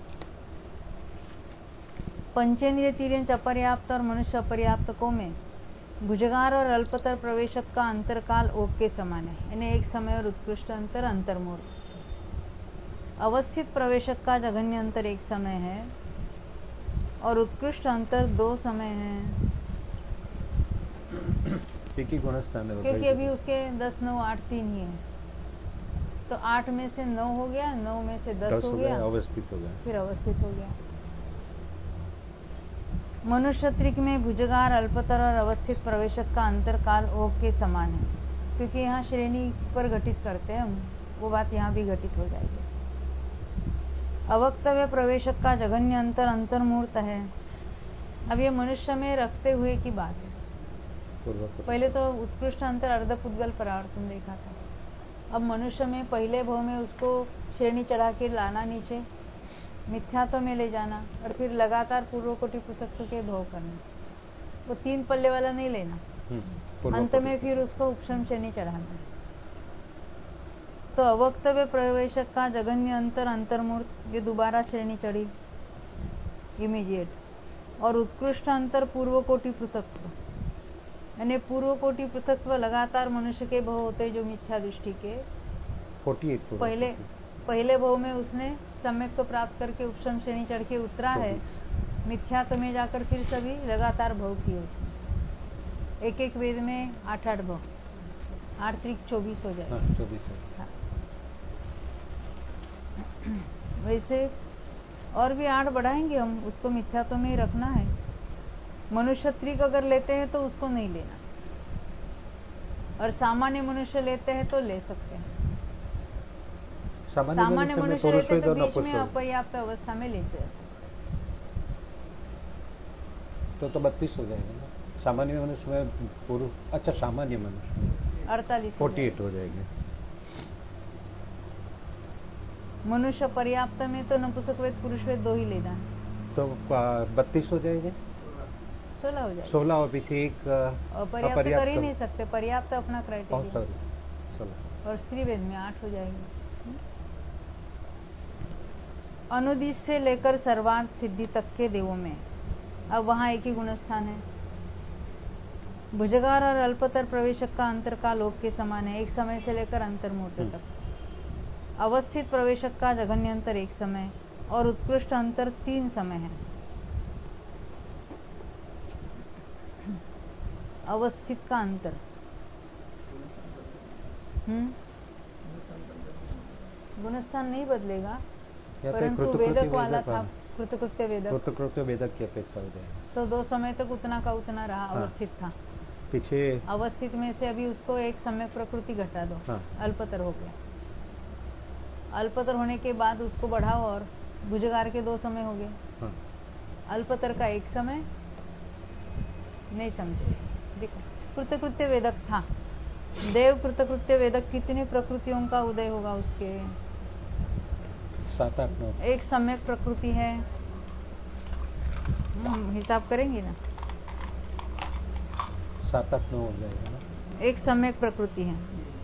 पंचेंद्रिय तिर्यंश अपर्याप्त और मनुष्य अपर्याप्तकों में भुजगार और अल्पतर प्रवेशक का अंतरकाल ओघ के समान है, यानी एक समय और उत्कृष्ट अंतर अंतर्मूर्त। अवस्थित प्रवेशक का जघन्य अंतर एक समय है और उत्कृष्ट अंतर दो समय है, क्योंकि अभी उसके दस नौ आठ तीन ही है, तो आठ में से नौ हो गया, नौ में से दस हो गया, अवस्थित हो गया, फिर अवस्थित हो गया। मनुष्य त्रिक में भुजगार अल्पतर और अवस्थित प्रवेशक का अंतरकाल ओघ के समान है, क्योंकि यहाँ श्रेणी पर घटित करते हैं हम, वो बात यहाँ भी घटित हो जाएगी। अवक्तव्य प्रवेशक का जघन्य अंतर अंतर्मूर्त है। अब ये मनुष्य में रखते हुए की बात है। पहले तो उत्कृष्ट अंतर अर्धपुद्गल परावर्तन देखा था, अब मनुष्य में पहले भाव में उसको श्रेणी चढ़ा के लाना नीचे, मिथ्यात्व में ले जाना, और फिर लगातार पूर्व कोटि पृथक्त्व के भाव करना। वो तीन पल्ले वाला नहीं लेना, अंत में फिर उसको उपशम श्रेणी चढ़ाना। तो अवक्तव्य प्रवेशक का जघन्य अंतर अंतर्मूर्त, ये दोबारा श्रेणी चढ़ी इमीडिएट, और उत्कृष्ट अंतर पूर्व कोटि पृथक्त्व, यानी पूर्व कोटि पृथक्त्व लगातार मनुष्य के भव होते जो मिथ्या दृष्टि के अड़तालीस पहले पहले भव में उसने सम्यक को प्राप्त करके उपशम श्रेणी चढ़ के उतरा है, मिथ्यात्व में जाकर फिर सभी लगातार भव किए उसने। एक एक वेद में आठ आठ भव, आठ त्रिक चौबीस हो जाएगा। हाँ, चौबीस हाँ। वैसे और भी आठ बढ़ाएंगे हम, उसको मिथ्यात्व में ही रखना है। मनुष्य त्रिक अगर लेते हैं तो उसको नहीं लेना, और सामान्य मनुष्य लेते हैं तो ले सकते हैं। सामान्य मनुष्य लेते हैं तो बीच में अपर्याप्त अवस्था में लेते हैं तो तो बत्तीस हो जाएगा ना। सामान्य मनुष्य में पूर्व, अच्छा सामान्य मनुष्य में अड़तालीस अड़तालीस हो जाएंगे। मनुष्य पर्याप्त में तो नपुंसक वेद पुरुष वेद दो ही लेना है, तो बत्तीस हो जाएंगे, सोलह हो जाएगा। सोलह और पीछे एक पर्याप्त कर ही नहीं सकते, पर्याप्त अपना क्राइटेरिया, सोलह और स्त्री वेद में आठ हो जाएंगे। अनुदिश से लेकर सर्वार्थ सिद्धि तक के देवों में अब वहां एक ही गुणस्थान है। भुजगार और अल्पतर प्रवेशक का अंतर का लोक के समान है, एक समय से लेकर अंतर्मूर्त तक। अवस्थित प्रवेशक का जघन्य अंतर एक समय और उत्कृष्ट अंतर तीन समय है। अवस्थित का अंतर हम्म गुणस्थान नहीं बदलेगा, परंतु वेदक वाला था, कृतकृत्य वेदक, कृतकृत्य वेदक की अपेक्षा हो जाएगा। तो दो समय तक उतना का उतना रहा। हाँ। अवस्थित था, पीछे अवस्थित में से अभी उसको एक सम्यक प्रकृति घटा दो। हाँ। अल्पतर हो गया, अल्पतर होने के बाद उसको बढ़ाओ और भुजगार के दो समय हो गए। हाँ। अल्पतर का एक समय नहीं समझे, देखो कृतकृत्य वेदक था, देव कृतकृत्य वेदक कितनी प्रकृतियों का उदय होगा उसके? सात आठ नौ। एक सम्यक प्रकृति है, हम हिसाब करेंगे ना, सात आठ नौ हो जाएगा ना। एक सम्यक प्रकृति है,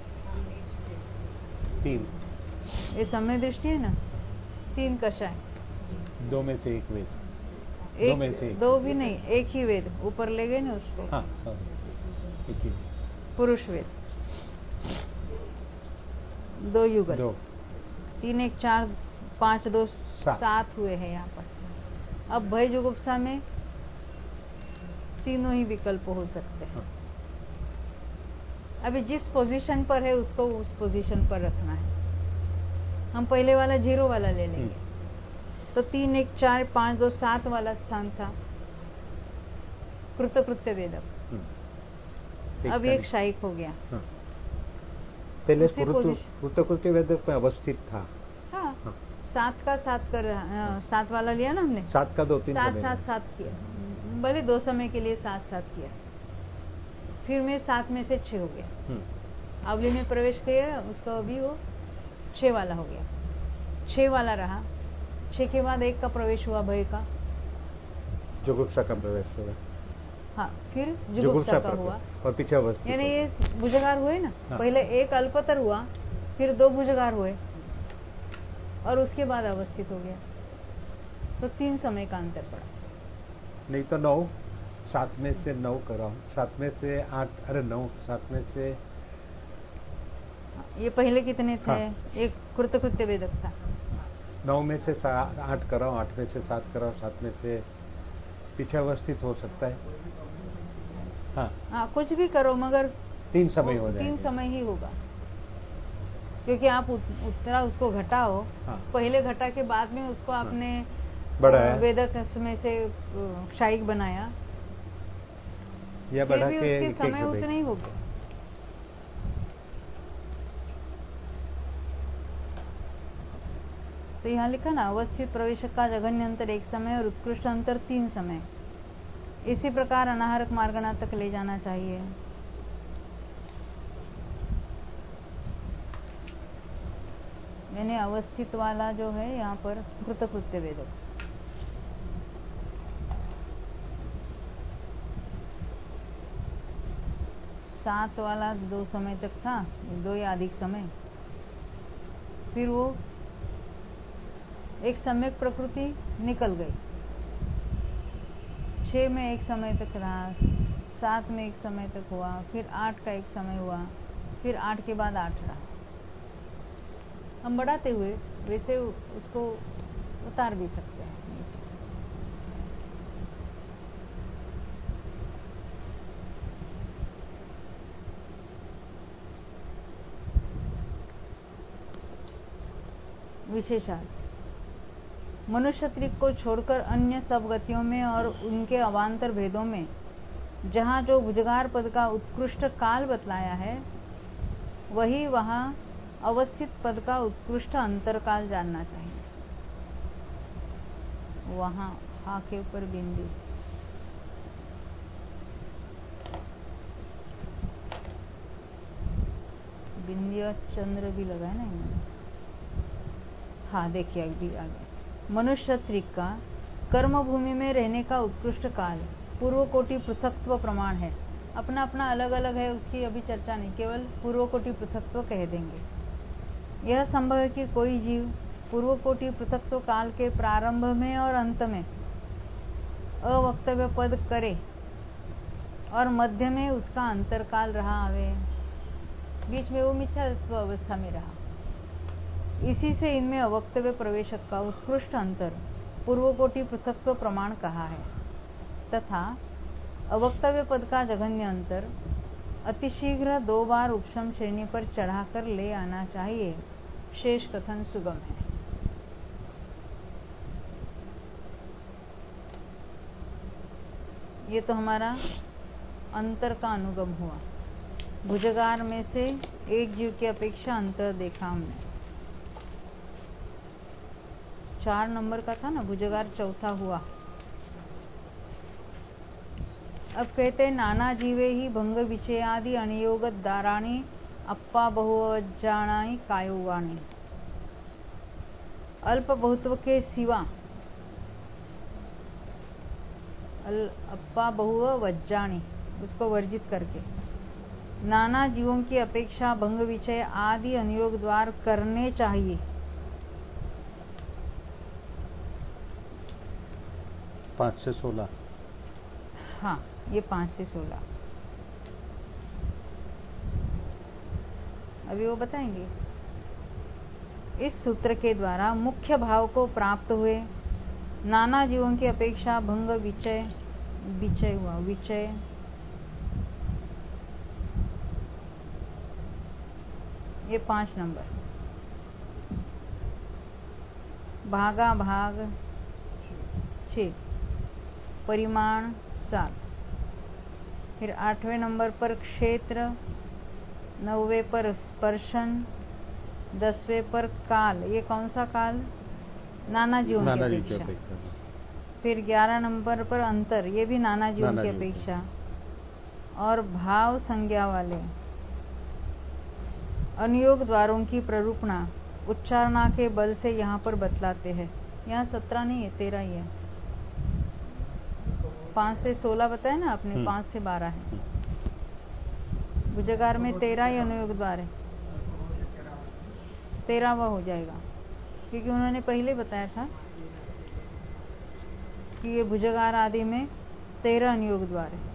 तीन ये सम्यक दृष्टि है ना, तीन कषाय, दो में से एक वेद, एक, दो में से एक, दो भी नहीं, एक ही वेद ऊपर ले गए ना उसको। हाँ, एक ही पुरुष वेद, दो युगल, दो, तीन एक चार पांच दो सात, सात हुए हैं यहाँ पर। अब भय जुगुप्सा में तीनों ही विकल्प हो सकते हैं। हाँ। अभी जिस पोजीशन पर है उसको उस पोजीशन पर रखना है। हम पहले वाला जीरो वाला ले लेंगे, तो तीन एक चार पांच दो सात वाला स्थान था कृतकृत्य वेदक, अब एक शायिक हो गया। हाँ। पहले कृतकृत्य वेदक में अवस्थित था। हाँ, हाँ। सात का सात कर आ, सात वाला लिया ना हमने, सात का दो तीन सात सात सात किया, भले दो समय के लिए सात सात किया, फिर में सात में से छह हो गया। अवली में प्रवेश किया, उसका अभी वो छह वाला हो गया, छह वाला रहा। छह के बाद एक का प्रवेश हुआ, भय का, जुगुप्सा का प्रवेश हुआ। हाँ, फिर जुगुप्सा का हुआ और पीछे अवस्थित, यानी ये भुजगार हुए ना। हाँ। पहले एक अल्पतर हुआ, फिर दो भुजगार हुए और उसके बाद अवस्थित हो गया, तो तीन समय का अंतर पड़ा। नहीं तो नौ, सात में से नौ कराओ, सात में से आठ, अरे नौ, सात में से ये पहले कितने थे? हाँ। एक कृतकृत्य वेदक था, नौ में से आठ कराओ, आठ में से सात कराओ, सात में से पीछे अवस्थित हो सकता है। हाँ, हाँ कुछ भी करो मगर तीन समय हो जाएगा, तीन समय ही होगा, क्योंकि आप उतरा उसको घटाओ। हाँ। पहले घटा के बाद में उसको आपने बढ़ाया, वेदक में से शायिक बनाया, या बढ़ा के उसके समय उतने ही हो गया। तो यहाँ लिखा ना, अवस्थित प्रवेशक का जघन्य अंतर एक समय और उत्कृष्ट अंतर तीन समय। इसी प्रकार अनाहरक मार्गना तक ले जाना चाहिए। मैंने अवस्थित वाला जो है यहाँ पर कृतकृत्य वेदक, सात वाला दो समय तक था, दो या अधिक समय, फिर वो एक सम्यक प्रकृति निकल गई, छह में एक समय तक रहा, सात में एक समय तक हुआ, फिर आठ का एक समय हुआ, फिर आठ के बाद आठ रहा। हम बढ़ाते हुए वैसे उसको उतार भी सकते हैं नीचे। विशेषार्थ मनुष्य त्रिक को छोड़कर अन्य सब गतियों में और उनके अवान्तर भेदों में जहाँ जो भुजगार पद का उत्कृष्ट काल बतलाया है, वही वहाँ अवस्थित पद का उत्कृष्ट अंतरकाल जानना चाहिए। वहाँ हा के ऊपर बिंदी, बिंदी और चंद्र भी लगा है ना इन्होंने। हाँ देखिए अभी आगे, मनुष्य त्रिक का कर्म भूमि में रहने का उत्कृष्ट काल पूर्व कोटि पृथक्त्व प्रमाण है। अपना अपना अलग अलग है, उसकी अभी चर्चा नहीं, केवल पूर्व कोटि पृथक्त्व कह देंगे। यह संभव है कि कोई जीव पूर्व कोटि पृथक्त्व काल के प्रारंभ में और अंत में अवक्तव्य पद करे और मध्य में उसका अंतरकाल रहा आवे, बीच में वो मिथ्यात्व अवस्था में रहा। इसी से इनमें अवक्तव्य प्रवेशक का उत्कृष्ट अंतर पूर्व कोटि पृथक्त्व प्रमाण कहा है, तथा अवक्तव्य पद का जघन्य अंतर अतिशीघ्र दो बार उपशम श्रेणी पर चढ़ाकर ले आना चाहिए। शेष कथन सुगम है। ये तो हमारा अंतर का अनुगम हुआ। भुजगार में से एक जीव की अपेक्षा अंतर देखा हमने। चार नंबर का था ना, भुजगार चौथा हुआ। अब कहते हैं नाना जीवे ही भंग विषयादि अनियोग दाराणी अप्पा बहुवज्जाणाई कायोवाणी। अल्प बहुत्व के सिवा अप्पा बहुवज्जाणी उसको वर्जित करके नाना जीवों की अपेक्षा भंग विषय आदि अनियोग द्वार करने चाहिए। पाँच से सोलह। हाँ, ये पाँच से सोलह अभी वो बताएंगे। इस सूत्र के द्वारा मुख्य भाव को प्राप्त हुए नाना जीवों की अपेक्षा भंग विचय विचय हुआ विचय ये पांच नंबर, भागा भाग छः, परिमाण सात, फिर आठवें नंबर पर क्षेत्र, नौवे पर स्पर्शन, दसवें पर काल। ये कौन सा काल? नाना जीवों की अपेक्षा। फिर ग्यारह नंबर पर अंतर, ये भी नाना जीवों की अपेक्षा। और भाव संज्ञा वाले अनियोग द्वारों की प्ररूपणा उच्चारणा के बल से यहाँ पर बतलाते हैं। यहाँ सत्रह नहीं है, तेरह ही है। पाँच से सोलह बताया ना आपने, पाँच से बारह है। भुजगार में तेरह ही अनुयोग द्वार है, तेरहवां हो जाएगा, क्योंकि उन्होंने पहले बताया था कि ये भुजगार आदि में तेरह अनुयोग द्वार है।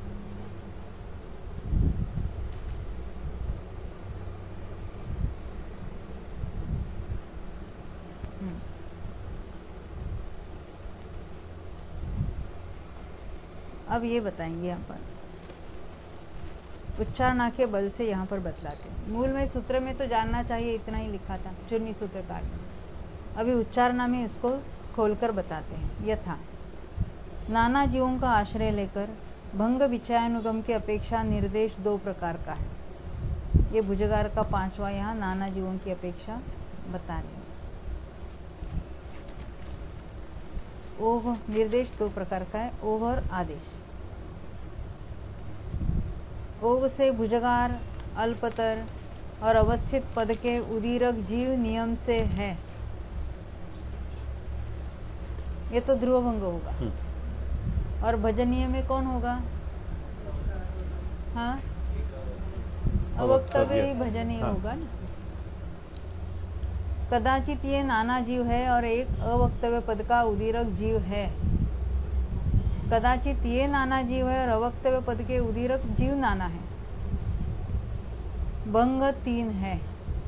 अब ये बताएंगे यहाँ पर उच्चारणा के बल से यहाँ पर बतलाते हैं। मूल में सूत्र में तो जानना चाहिए इतना ही लिखा था चुन्नी सूत्रकार में, अभी उच्चारणा में इसको खोलकर बताते हैं। यथा नाना जीवों का आश्रय लेकर भंग विषयानुगम की अपेक्षा निर्देश दो प्रकार का है। ये भुजगार का पांचवा यहाँ नाना जीवों की अपेक्षा बता रहे हैं। ओह निर्देश दो प्रकार का है, ओह और आदेश। ओह से भुजगार अल्पतर और अवस्थित पद के उदीरक जीव नियम से है, ये तो ध्रुवभंग होगा। और भजनीय में कौन होगा? हाँ, अवक्तव्य ही भजनीय हाँ। होगा ना। कदाचित ये नाना जीव है और एक अवक्तव्य पद का उदीरक जीव है, कदाचित ये नाना जीव है और अवक्तव्य पद के उदीरक जीव नाना है। भंग तीन है।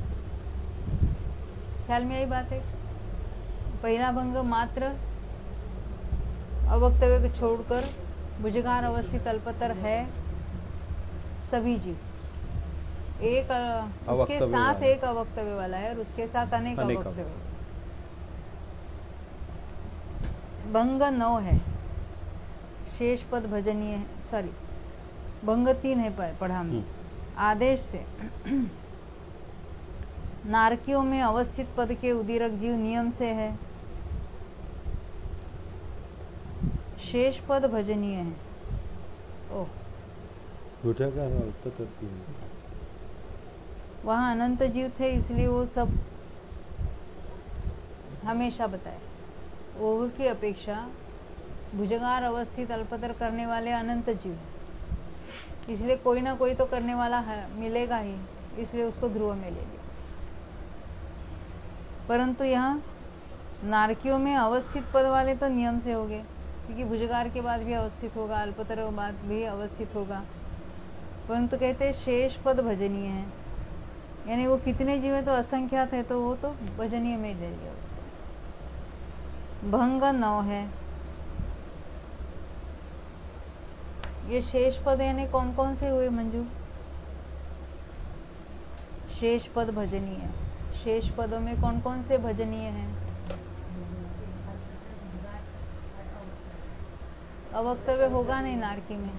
ख्याल में आई बात है। पहला भंग मात्र अवक्तव्य को छोड़कर भुजगार अवस्थित अल्पतर है सभी जीव। एक उसके साथ एक अवक्तव्य वाला है और उसके साथ अनेक अवक्तव्य। भंग नौ है, शेष पद भजनीय है। सॉरी, भंग तीन है पढ़ा में। आदेश से नारकियों में अवस्थित पद के उदीरक जीव नियम से है, शेष पद भजनीय है। ओह, वहां अनंत जीव थे इसलिए वो सब हमेशा बताए। ओह की अपेक्षा भुजगार अवस्थित अल्पतर करने वाले अनंत जीव, इसलिए कोई ना कोई तो करने वाला है, मिलेगा ही, इसलिए उसको ध्रुव में ले लिया। परंतु यहाँ नारकियों में अवस्थित पद वाले तो नियम से हो गए, क्योंकि भुजगार के बाद भी अवस्थित होगा, अल्पतर के बाद भी अवस्थित होगा। परंतु कहते शेष पद भजनीय है, यानी वो कितने जीव है तो असंख्यात है, तो वो तो भजनीय में ले लिया उसको। भंग नौ है। ये शेष पद यानी कौन कौन से हुए मंजू? शेष पद भजनीय। शेष पदों में कौन कौन से भजनीय हैं? अवक्तव्य होगा नहीं नारकी में,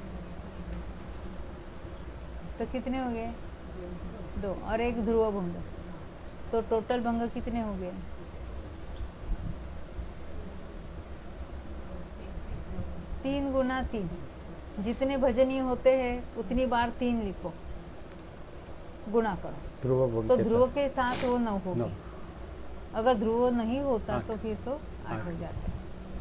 तो कितने हो गए? दो, और एक ध्रुव भंग, तो टोटल भंग कितने हो गए? तीन गुना तीन। जितने भजनीय होते हैं उतनी बार तीन लिखो, गुणा करो, तो ध्रुव के साथ वो नौ हो गए। अगर ध्रुव नहीं होता तो फिर तो आठ हो जाता।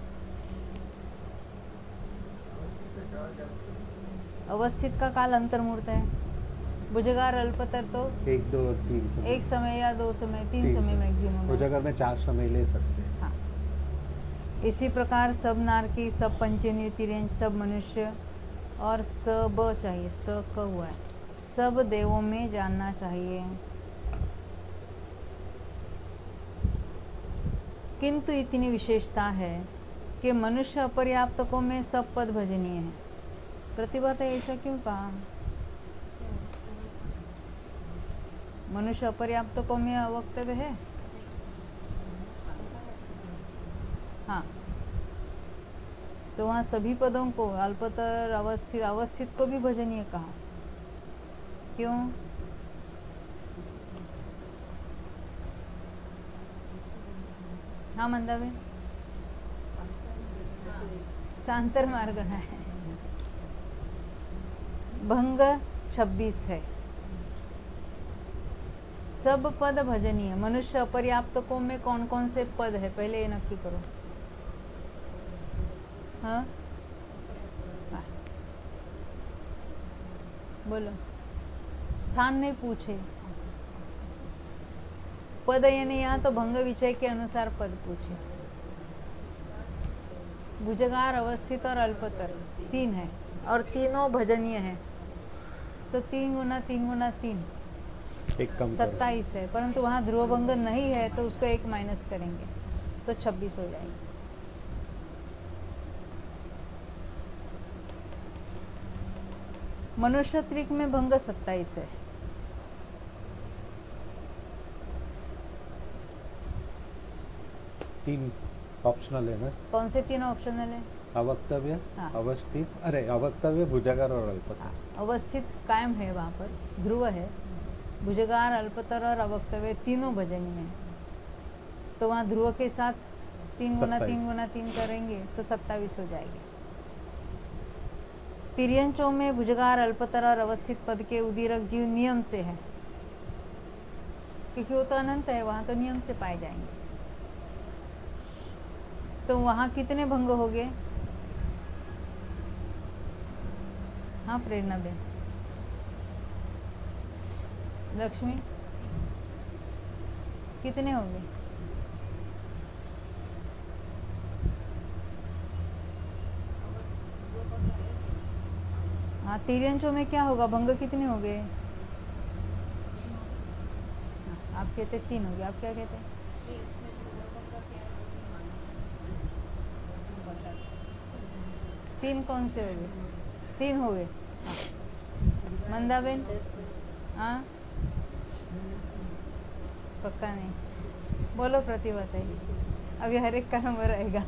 अवस्थित का काल अंतर्मूर्त है, भुजगार अल्पतर तो एक दो तीन समय। एक समय या दो समय, तीन, तीन समय मैक्सिमम। भुजगार में चार समय ले सकते हैं। हाँ, इसी प्रकार सब नारकी, सब पंचेंद्रिय तिर्यंश, सब मनुष्य और सब चाहिए, स क हुआ है, सब देवों में जानना चाहिए। किंतु इतनी विशेषता है कि मनुष्य अपर्याप्तकों में सब पद भजनीय है। प्रतिभा है, ऐसा क्यों कहा? मनुष्य अपर्याप्तकों में अवक्तव्य है। हाँ, तो वहां सभी पदों को अल्पतर, अवस्थित, अवस्थित को भी भजनीय कहा। क्यों? हाँ मंदाबेन, सांतर मार्ग है। भंग छब्बीस है। सब पद भजनीय। मनुष्य अपर्याप्तकों में कौन कौन से पद है, पहले ये नक्की करो। हाँ, बोलो। स्थान नहीं पूछे, पद यानी यहाँ तो भंग विषय के अनुसार पद पूछे। भुजगार, अवस्थित और अल्पतर तीन है, और तीनों भजनीय है, तो तीन गुना तीन गुना तीन एक कम सत्ताईस है। परंतु वहां ध्रुव भंग नहीं है तो उसको एक माइनस करेंगे तो छब्बीस हो जाएगी। मनुष्य त्रिक में भंग सत्ताईस है। तीन ऑप्शनल है ना? कौन से तीन ऑप्शनल है? अवक्तव्य, हाँ। अवस्थित, अरे अवक्तव्य, भुजगार और अल्पतर। हाँ। अवस्थित कायम है, वहां पर ध्रुव है। भुजगार, अल्पतर और अवक्तव्य तीनों भजनीय है, तो वहां ध्रुव के साथ तीन गुना तीन गुना तीन करेंगे तो सत्तावीस हो जाएगी। तिर्यंचों में भुजगार, अल्पतर और अवस्थित पद के उदीरक जीव नियम से है, क्योंकि वो तो अनंत है, वहां तो नियम से पाए जाएंगे। तो वहां कितने भंग हो गए? हाँ प्रेरणा बेन, लक्ष्मी, कितने हो गए? हाँ, तिर्यंचों में क्या होगा? भंग कितने हो गए? हाँ, आप कहते तीन हो गए, आप क्या कहते हैं? तीन कौन से हो गए? तीन हो गए। हाँ। मंदा बेन? हाँ, पक्का नहीं, बोलो प्रतिभा ताई। अभी हर एक का नंबर रहेगा।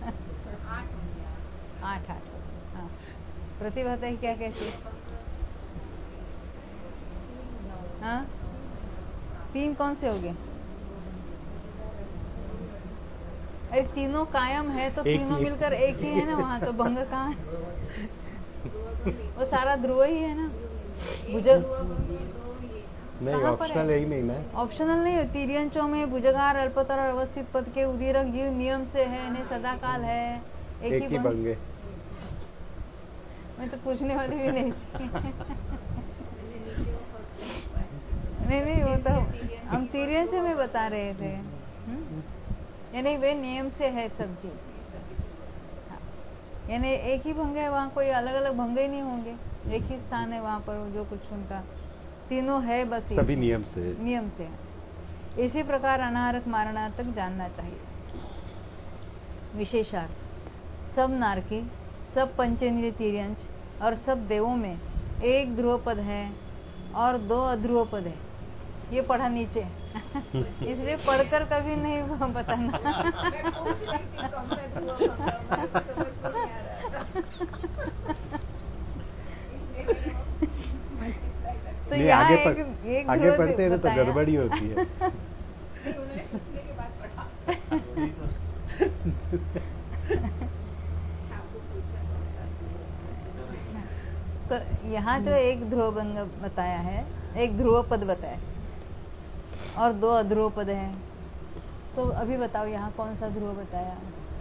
आठ आठ हाँ, प्रतिभा ताई क्या कहती? हाँ, तीन कौन से हो गए? अरे तीनों कायम है तो तीनों मिलकर एक ही है ना, वहाँ तो भंग कहाँ है? वो सारा ध्रुव ही है ना। भुजग नहीं, ऑप्शनल ही नहीं ना। ऑप्शनल नहीं है। तिर्यंचों में भुजगार अल्पतर और अवस्थित पद के उदीरक जीव नियम से है, इन्हें सदाकाल है, एक, एक ही, ही भंग है। मैं तो पूछने वाली भी नहीं थी। नहीं नहीं, वो तो हम तिर्यंचों में बता रहे थे, यानी वे नियम से है सब चीज, यानी एक ही भंग है, वहाँ कोई अलग अलग भंग ही नहीं होंगे, एक ही स्थान है वहाँ पर जो कुछ उनका तीनों है, बस सभी नियम से नियम से है। इसी प्रकार अनारक मारणार्थक जानना चाहिए। विशेषार्थ: सब नारकी, सब पंचेंद्रिय तिर्यंच और सब देवों में एक ध्रुव पद है और दो अध्रुव पद है। ये पढ़ा नीचे इसलिए पढ़कर कभी नहीं बताना। तो ये आगे एक, पढ़, एक आगे पढ़ते हैं तो गड़बड़ी होती है। तो यहाँ जो एक ध्रुव भंग बताया है, एक ध्रुव पद बताया और दो अध्रुव पद हैं, तो अभी बताओ यहाँ कौन सा ध्रुव बताया?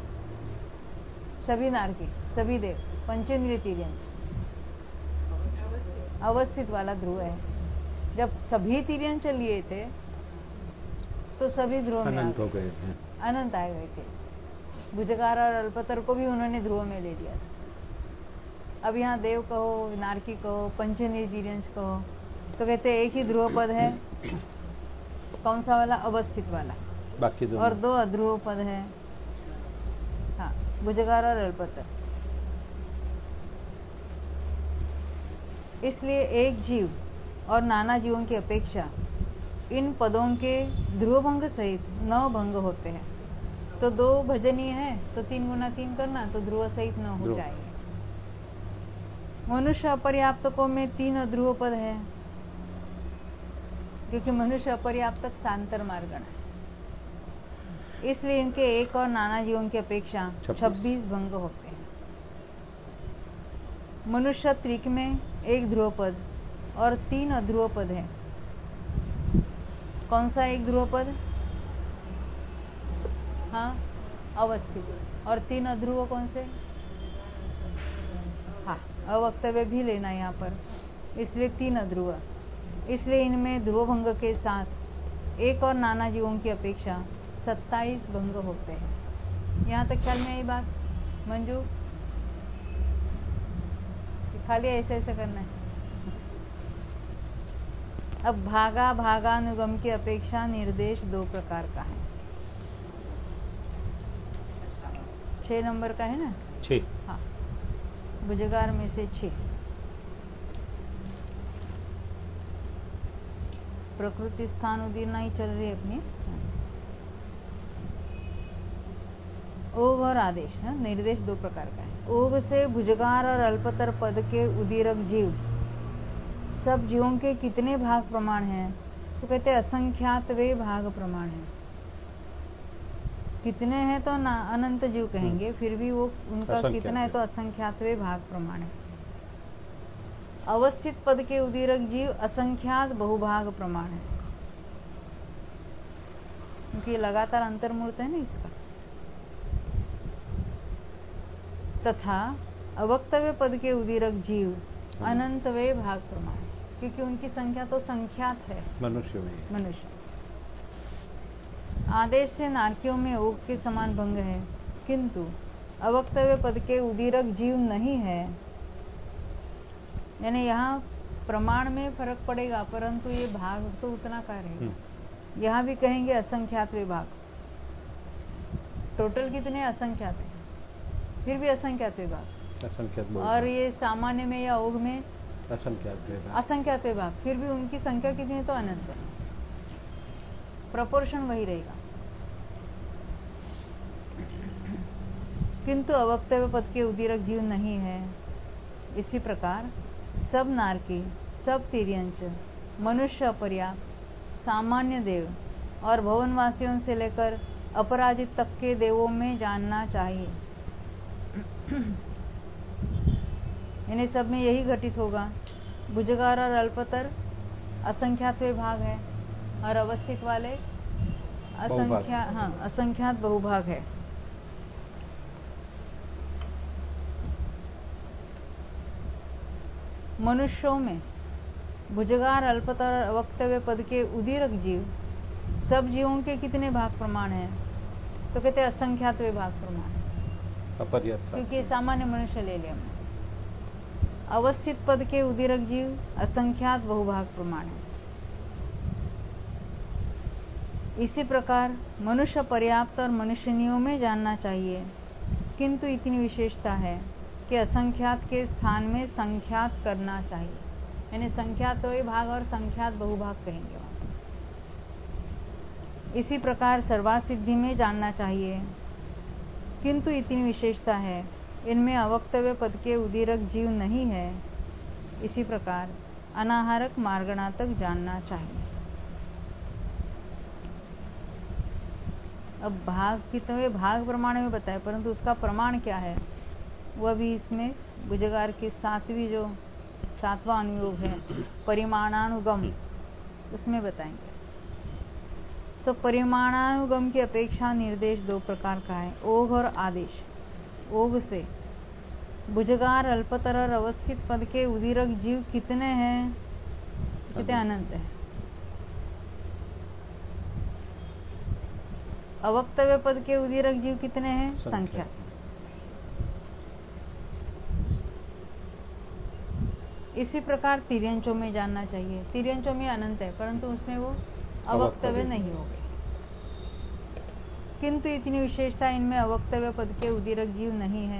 सभी नारकी, सभी देव, पंचेंद्रिय तिर्यंच, अवस्थित वाला ध्रुव है। जब सभी तिर्यंच लिए थे तो सभी ध्रुव में अनंत हो गए थे, अनंत आ गए थे। भुजगार और अल्पतर को भी उन्होंने ध्रुव में ले लिया था। अब यहाँ देव कहो, नारकी कहो, पंचेंद्रिय तिर्यंच कहो, तो कहते एक ही ध्रुव पद है। कौन सा वाला? अवस्थित वाला। बाकी दो और दो अध्रुव पद है। हाँ, भुजगार और अल्पतर। इसलिए एक जीव और नाना जीवों की अपेक्षा इन पदों के ध्रुव भंग सहित नौ भंग होते हैं। तो दो भजनीय है तो तीन गुना तीन करना, तो ध्रुव सहित नौ हो जाएंगे। मनुष्य अपर्याप्तकों में तीन अध्रुव पद है, क्योंकि मनुष्य अपर्याप्तक सांतर मार्गण है, इसलिए इनके एक और नाना जीवों की अपेक्षा छब्बीस भंग होते हैं। मनुष्य त्रिक में एक ध्रुव पद और तीन अध्रुव पद है। कौन सा एक ध्रुव पद? हाँ, अवस्थित। और तीन अध्रुव कौन से? हाँ, अवक्तव्य भी लेना यहाँ पर, इसलिए तीन अध्रुव। इसलिए इनमें ध्रुव भंग के साथ एक और नाना जीवों की अपेक्षा सत्ताईस भंग होते हैं। यहाँ तक ख्याल में आई बात मंजू? खाली ऐसे ऐसे करना है। अब भागा भागानुगम की अपेक्षा निर्देश दो प्रकार का है। छह नंबर का है ना? छह। हाँ, भुजगार में से छह। प्रकृति स्थान उदीरना ही चल रही है अपनी। ओघ और आदेश है, निर्देश दो प्रकार का है। ओघ से भुजगार और अल्पतर पद के उदीरक जीव सब जीवों के कितने भाग प्रमाण हैं? तो कहते हैं असंख्यात वे भाग प्रमाण हैं। कितने हैं तो ना अनंत जीव कहेंगे, फिर भी वो उनका कितना है तो असंख्यात वे भाग प्रमाण है। अवस्थित पद के उदीरक जीव असंख्यात बहुभाग प्रमाण है, क्योंकि लगातार अंतर्मूर्त है ना इसका। तथा अवक्तव्य पद के उदीरक जीव अनंत वे भाग प्रमाण है, क्योंकि उनकी संख्या तो संख्यात है मनुष्य में। मनुष्य आदेश से नारकियों में ओघ के समान भंग है, किंतु अवक्तव्य पद के उदीरक जीव नहीं है, यानी यहाँ प्रमाण में फर्क पड़ेगा, परंतु ये भाग तो उतना का रहेगा। यहाँ भी कहेंगे असंख्यात विभाग, टोटल कितने असंख्यात है, फिर भी असंख्यात विभाग। असंख्यात और ये सामान्य में या ओघ में असंख्यात विभाग, असंख्यात विभाग, फिर भी उनकी संख्या कितनी है, तो अनंत है, प्रोपोर्शन वही रहेगा। किंतु अवक्तव्य पद के उदीरक जीव नहीं है। इसी प्रकार सब नारकी, सब तिर्यंच, मनुष्य अपर्याप्त, सामान्य देव और भवनवासियों से लेकर अपराजित तक के देवों में जानना चाहिए। इन्हें सब में यही घटित होगा। भुजगार और अल्पतर असंख्यात विभाग है और अवस्थित वाले असंख्या हाँ असंख्यात बहुभाग है। मनुष्यों में भुजगार, अल्पतर और अवक्तव्य पद के उदीरक जीव सब जीवों के कितने भाग प्रमाण हैं, तो कहते हैं असंख्यात विभाग प्रमाण, अपर्याप्त, क्योंकि सामान्य मनुष्य ले लिया हमने। अवस्थित पद के उदीरक जीव असंख्यात बहुभाग प्रमाण है। इसी प्रकार मनुष्य पर्याप्त और मनुष्यनियों में जानना चाहिए, किंतु इतनी विशेषता है कि असंख्यात के स्थान में संख्यात करना चाहिए। यानी संख्यात विभाग और संख्यात बहुभाग कहेंगे वहाँ। इसी प्रकार सर्वासिद्धि में जानना चाहिए, किंतु इतनी विशेषता है इनमें अवक्तव्य पद के उदीरक जीव नहीं है। इसी प्रकार अनाहारक मार्गणा तक जानना चाहिए। अब भाग कितने भाग प्रमाण में बताए, परंतु उसका प्रमाण क्या है वह भी इसमें भुजगार की सातवीं जो सातवां अनुयोग है परिमाणानुगम, उसमें बताएंगे। तो परिमाणानुगम की अपेक्षा निर्देश दो प्रकार का है, ओघ और आदेश। ओघ से भुजगार, अल्पतर और अवस्थित पद के उदीरक जीव कितने हैं, कितने अनंत है। अवक्तव्य पद के उदीरक जीव कितने हैं, संख्या। इसी प्रकार तिर्यंचों में जानना चाहिए। तिर्यंचों में अनंत है, परंतु उसमें वो अवक्तव्य नहीं हो गए। किंतु इतनी विशेषता इनमें अवक्तव्य पद के उदीरक जीव नहीं है।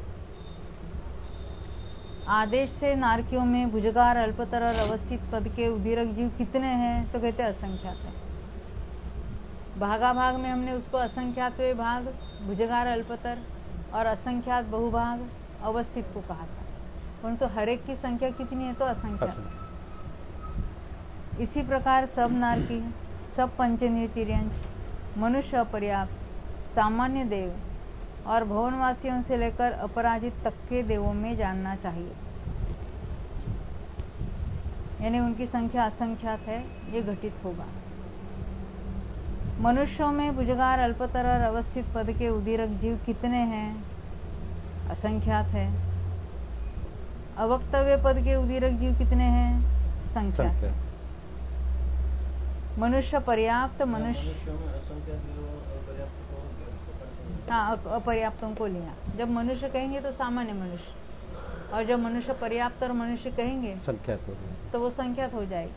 आदेश से नारकियों में भुजगार, अल्पतर और अवस्थित पद के उदीरक जीव कितने हैं, तो कहते असंख्यात है। भागाभाग में हमने उसको असंख्यात भाग भुजगार, अल्पतर और असंख्यात बहुभाग अवस्थित को कहा था, परंतु हर एक की संख्या कितनी है, तो असंख्यात। इसी प्रकार सब नारकी, सब पंचनिर्तिर्यंच, मनुष्य अपर्याप्त, सामान्य देव और भवनवासियों से लेकर अपराजित तक के देवों में जानना चाहिए। यानी उनकी संख्या असंख्यात है, ये घटित होगा। मनुष्यों में भुजगार, अल्पतर और अवस्थित पद के उदीरक जीव कितने हैं, असंख्यात है। अवक्तव्य पद के उदीरक जीव कितने हैं, संख्यात है। मनुष्य पर्याप्त, मनुष्य हाँ अपर्याप्तों को लिया। जब मनुष्य कहेंगे तो सामान्य मनुष्य, और जब मनुष्य पर्याप्त और मनुष्य कहेंगे संख्यात हो तो वो संख्यात हो जाएगी।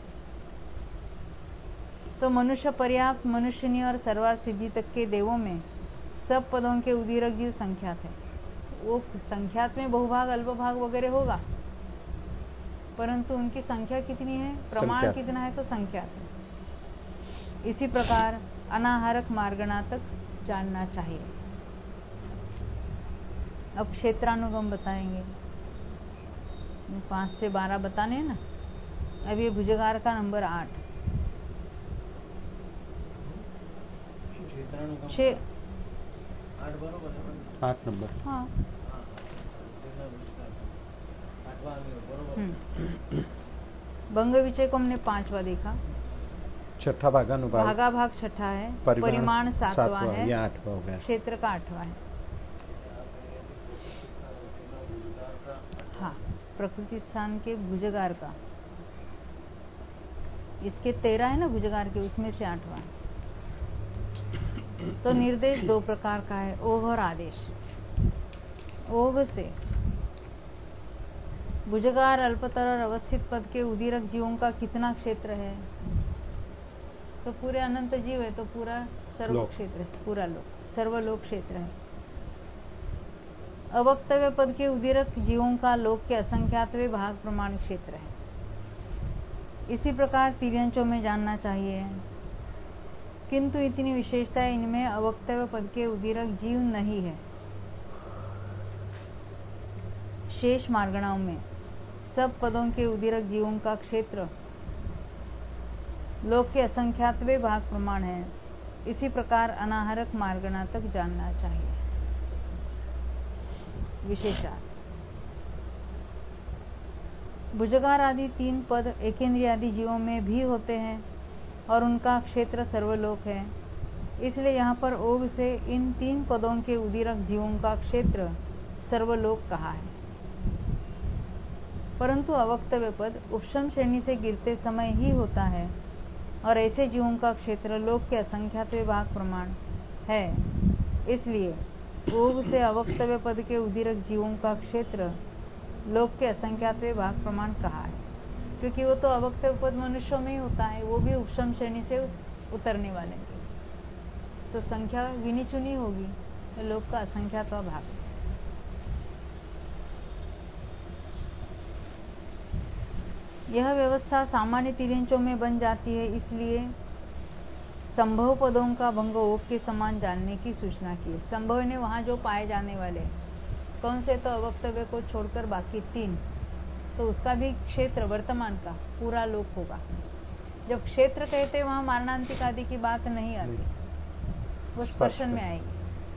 तो मनुष्य पर्याप्त, मनुष्यनी और सर्वार सिद्धि तक के देवों में सब पदों के उदीरक जीव संख्यात है। वो संख्यात में बहुभाग, अल्पभाग वगैरह होगा, परंतु उनकी संख्या कितनी है, प्रमाण कितना है, तो संख्यात है। इसी प्रकार अनाहारक मार्गणा तक जानना चाहिए। अब क्षेत्रानुगम बताएंगे। पांच से बारह बताने हैं ना। अब ये भुजगार का नंबर आठ, छः आठ नंबर। हाँ भंग विषय को हमने पांचवा देखा। छठा भागानुभाग, भागा भाग छठा है, परिमाण सातवां है, आठवां हो गया, क्षेत्र का आठवां है। हाँ प्रकृति स्थान के भुजगार का, इसके तेरह है ना भुजगार के, उसमें से आठवां है। तो निर्देश दो प्रकार का है, ओघ और आदेश। ओघ से भुजगार अल्पतर और अवस्थित पद के उदीरक जीवों का कितना क्षेत्र है? तो पूरे अनंत जीव है तो पूरा सर्व क्षेत्र है, पूरा लोक सर्वलोक क्षेत्र है। अवक्तव्य पद के उदीरक जीवों का लोक के असंख्यातवे भाग प्रमाण क्षेत्र है। इसी प्रकार तिर्यंचों में जानना चाहिए, किंतु इतनी विशेषता इनमें अवक्तव्य पद के उदीरक जीव नहीं है। शेष मार्गणाओं में सब पदों के उदीरक जीवों का क्षेत्र लोक के असंख्यातवे भाग प्रमाण है। इसी प्रकार अनाहरक मार्गणा तक जानना चाहिए। विशेषार्थ भुजगार आदि तीन पद एकेंद्रिय आदि जीवों में भी होते हैं और उनका क्षेत्र सर्वलोक है। इसलिए यहाँ पर ओग से इन तीन पदों के उदीरक जीवों का क्षेत्र सर्वलोक कहा है। परंतु अवक्तव्य पद उपशम श्रेणी से गिरते समय ही होता है और ऐसे जीवों का क्षेत्र लोक के असंख्यातवे भाग प्रमाण है। इसलिए ओग से अवक्तव्य पद के उदीरक जीवों का क्षेत्र लोक के असंख्यातवे भाग प्रमाण कहा है, क्योंकि वो तो अवक्तव्य पद मनुष्यों में ही होता है, वो भी उपशम श्रेणी से उतरने वाले हैं, तो संख्या गिनी चुनी होगी, तो लोक का असंख्यातवा भाग है। यह व्यवस्था सामान्य तिर्यंचों में बन जाती है, इसलिए संभव पदों का भंग ओग के समान जानने की सूचना की है। संभव ने वहां जो पाए जाने वाले कौन से, तो अवक्तव्य को छोड़कर बाकी तीन, तो उसका भी क्षेत्र वर्तमान का पूरा लोक होगा। जब क्षेत्र कहते वहां मारणांतिक आदि की बात नहीं आती, वो स्पर्शन में आएगी।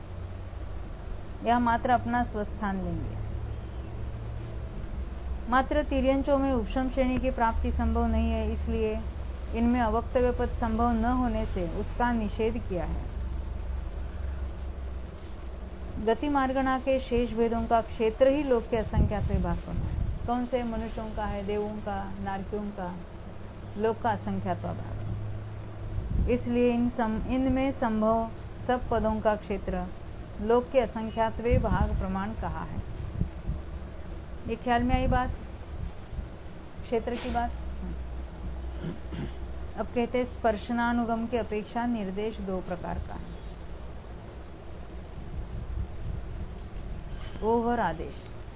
यह मात्र अपना स्वस्थान लेंगे। मात्र तिर्यंचों में उपशम श्रेणी की प्राप्ति संभव नहीं है, इसलिए इनमें अवक्तव्य पद संभव न होने से उसका निषेध किया है। गति मार्गणा के शेष भेदों का क्षेत्र ही लोक के असंख्यातवे भाग प्रमाण है। कौन से? मनुष्यों का है, देवों का, नारकियों का, लोक का असंख्यातवा भाग। इसलिए इन सम, इनमें संभव सब पदों का क्षेत्र लोक के असंख्यातवे भाग प्रमाण कहा है। ये ख्याल में आई बात, क्षेत्र की बात। अब कहते हैं स्पर्शनानुगम की अपेक्षा निर्देश दो प्रकार का है, ओग और आदेश।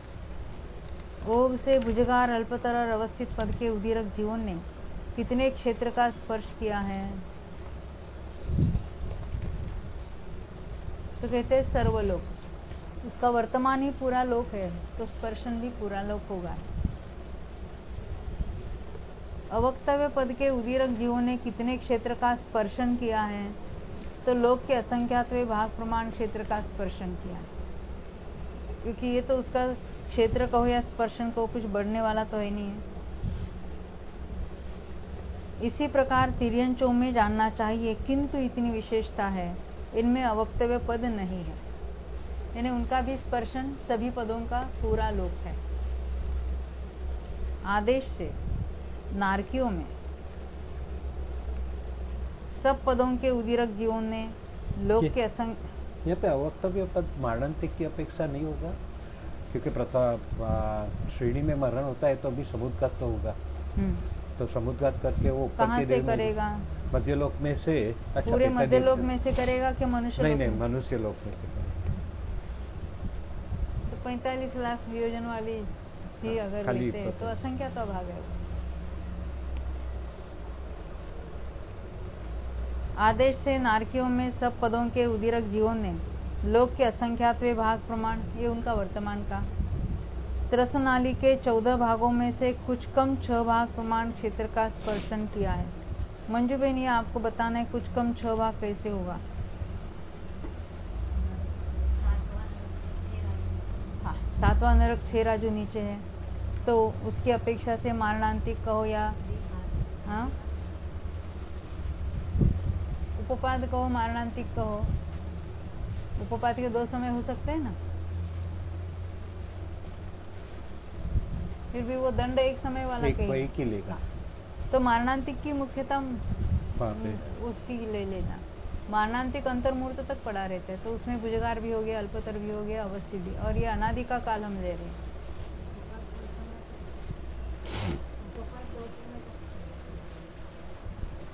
ओग से भुजगार अल्पतर और अवस्थित पद के उदीरक जीवों ने कितने क्षेत्र का स्पर्श किया है? तो कहते हैं सर्वलोक, उसका वर्तमान ही पूरा लोक है, तो स्पर्शन भी पूरा लोक होगा। अवक्तव्य पद के उदीरक जीवों ने कितने क्षेत्र का स्पर्शन किया है? तो लोक के असंख्यातवे भाग प्रमाण क्षेत्र का स्पर्शन किया है, क्योंकि ये तो उसका क्षेत्र कहो या स्पर्शन को कुछ बढ़ने वाला तो है नहीं है। इसी प्रकार तिर्यंचों में जानना चाहिए, किंतु इतनी विशेषता है, इनमें अवक्तव्य पद नहीं है, यानी उनका भी स्पर्शन सभी पदों का पूरा लोक है। आदेश से नारकियों में सब पदों के उदीरक जीवों ने लोक के असंग यहाँ पे अवक्तव्य पद मारणांतिक की अपेक्षा नहीं होगा, क्योंकि प्रथम श्रेणी में मरण होता है तो अभी समुद्रघात तो होगा, तो समुद्रघात करके वो कहाँ से करेगा? मध्यलोक में से। अच्छा, पूरे मध्यलोक में से करेगा कि मनुष्य? नहीं नहीं, मनुष्य लोक में से करेगा। तो पैंतालीस लाख योजन वाली भी अगर लेते हैं तो असंख्यातवा भाग है। आदेश से नारकियों में सब पदों के उदीरक जीवों ने लोक के असंख्यातवे भाग प्रमाण, ये उनका वर्तमान का। त्रसनाली के चौदह भागों में से कुछ कम छह भाग प्रमाण क्षेत्र का स्पर्शन किया है। मंजू बहन, ये आपको बताना है कुछ कम छह भाग कैसे होगा? हाँ, सातवां नरक छह राजू नीचे है, तो उसकी अपेक्षा से मारणांतिक कहो या हाँ उपपाद कहो, मारणांतिक कहो, उपपाद के दो समय हो सकते हैं ना, फिर भी वो दंड एक समय वाला एक एक ही लेगा। तो मारणांतिक की मुख्यता उसकी ले लेना। मारणांतिक अंतर्मूर्त तक पड़ा रहता है, तो उसमें भुजगार भी हो गया, अल्पतर भी हो गया, अवस्थित भी, और ये अनादि का काल हम ले रहे हैं।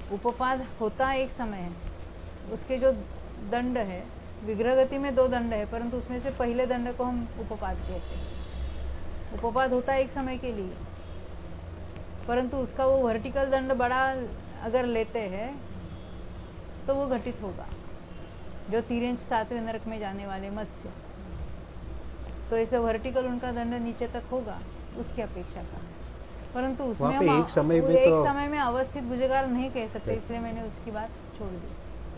उपपाद होता एक समय है, उसके जो दंड है, विग्रह गति में दो दंड है, परंतु उसमें से पहले दंड को हम उपपाद कहते हैं। उपपाद होता है एक समय के लिए, परंतु उसका वो वर्टिकल दंड बड़ा अगर लेते हैं तो वो घटित होगा, जो तिर्यंच सातवें नरक में जाने वाले मत्स्य, तो ऐसे वर्टिकल उनका दंड नीचे तक होगा उसकी अपेक्षा का, परंतु उसमें हम एक समय में एक तो समय में अवस्थित भुजगार नहीं कह सकते, इसलिए मैंने उसकी बात छोड़ दी।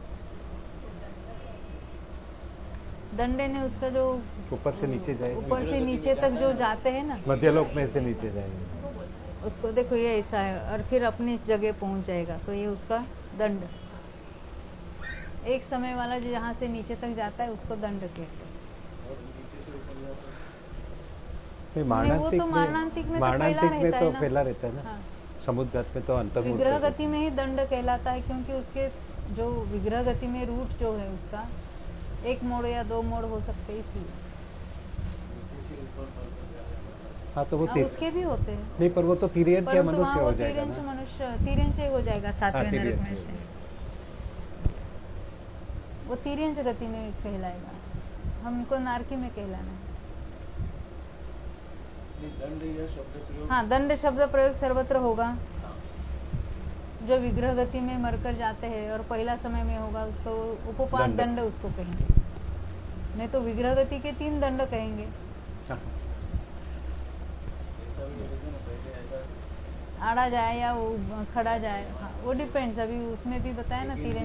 दंडे ने उसका जो ऊपर से नीचे जाए, ऊपर से नीचे तक जो जाते हैं ना, मध्यलोक में से नीचे जाएंगे, उसको देखो ये ऐसा है और फिर अपनी जगह पहुंच जाएगा, तो ये उसका दंड। एक समय वाला जो जहाँ से नीचे तक जाता है उसको दंड कहते हैं। वो तो मारणांतिक में मारणांतिक में तो फैला रहता है ना। हाँ। समुद्रगत में तो अंतर्मुख, विग्रह गति में ही दंड कहलाता है, क्योंकि उसके जो विग्रह गति में रूट जो है उसका एक मोड़ या दो मोड़ हो सकते, इसलिए। हाँ, तो वो हाँ, उसके भी होते हैं। नहीं, पर वो तो तिर्यंच या मनुष्य हो जाएगा ना। मनुष्य तिर्यंच हो जाएगा सातवें नरक में से, वो तिर्यंच गति में कहलाएगा, हमको नारकी में कहलाना है। दंड या शब्द प्रयोग, हाँ, दंड शब्द प्रयोग सर्वत्र होगा। जो विग्रह गति में मरकर जाते हैं और पहला समय में होगा उसको उपपाद दंड, दंड उसको कहेंगे, नहीं तो विग्रह गति के तीन दंड कहेंगे। आड़ा जाए या वो खड़ा जाए, हाँ, वो डिपेंड्स, अभी उसमें भी बताया ना तीन।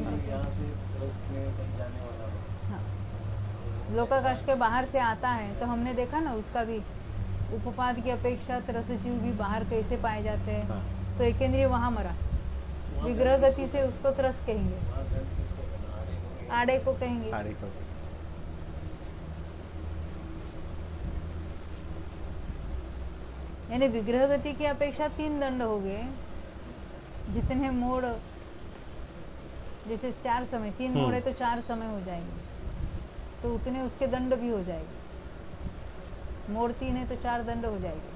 हाँ, लोकाकाश के बाहर से आता है तो हमने देखा ना, उसका भी उपपाद की अपेक्षा तरसजीव भी बाहर कैसे पाए जाते हैं। हाँ। तो एकेंद्रिय वहां मरा, विग्रह गति से उसको त्रस कहेंगे, आड़े को कहेंगे। आड़े को। यानी विग्रह गति की अपेक्षा तीन दंड हो गए, जितने मोड़, जैसे चार समय, तीन मोड़ है तो चार समय हो जाएंगे, तो उतने उसके दंड भी हो जाएंगे। मोड़ तीन है तो चार दंड हो जाएंगे,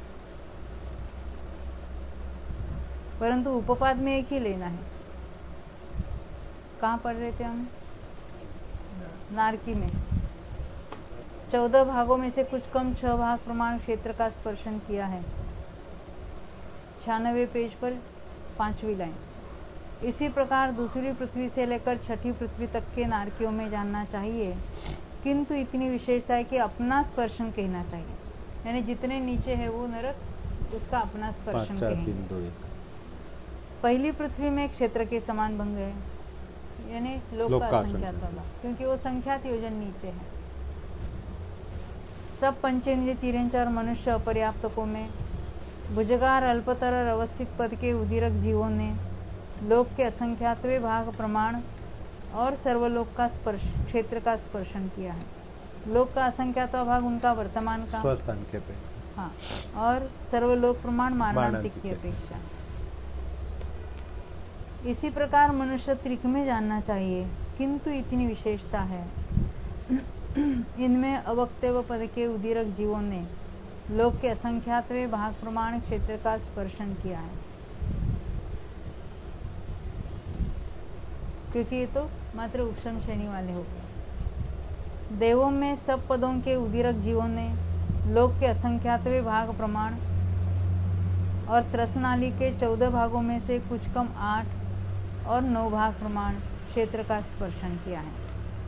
परंतु उपपाद में एक ही लेना है। कहाँ पढ़ रहे थे हम? नारकी में चौदह भागों में से कुछ कम छह भाग प्रमाण क्षेत्र का स्पर्शन किया है, छियानवे पेज पर पांचवी लाइन। इसी प्रकार दूसरी पृथ्वी से लेकर छठी पृथ्वी तक के नारकियों में जानना चाहिए, किंतु इतनी विशेषता है कि अपना स्पर्शन कहना चाहिए, यानी जितने नीचे है वो नरक उसका अपना स्पर्शन कहेंगे। पहली पृथ्वी में क्षेत्र के समान भंग है, यानी लोक का संख्यात भाग, क्योंकि वो संख्यात योजन नीचे है। सब पंचेंद्रिय तिर्यंच और मनुष्य अपर्याप्तकों में भुजगार अल्पतर और अवस्थित पद के उदीरक जीवों ने लोक के असंख्यातवें भाग प्रमाण और सर्वलोक का स्पर्श क्षेत्र का स्पर्शन किया है। लोक का असंख्यातवा भाग उनका वर्तमान का स्वस्थान के पे, हाँ, और सर्वलोक प्रमाण मारणांतिक की अपेक्षा। इसी प्रकार मनुष्य त्रिक में जानना चाहिए, किंतु इतनी विशेषता है, इनमें अवक्तव्य पद के उदीरक जीवों ने लोक के असंख्यातवें भाग प्रमाण क्षेत्र का स्पर्शन किया है, क्योंकि ये तो मात्र उपशम श्रेणी वाले हो गए। देवों में सब पदों के उदीरक जीवों ने लोक के असंख्यातवें भाग प्रमाण और त्रसनाली के चौदह भागों में से कुछ कम आठ और नौ भाग प्रमाण क्षेत्र का स्पर्शन किया है।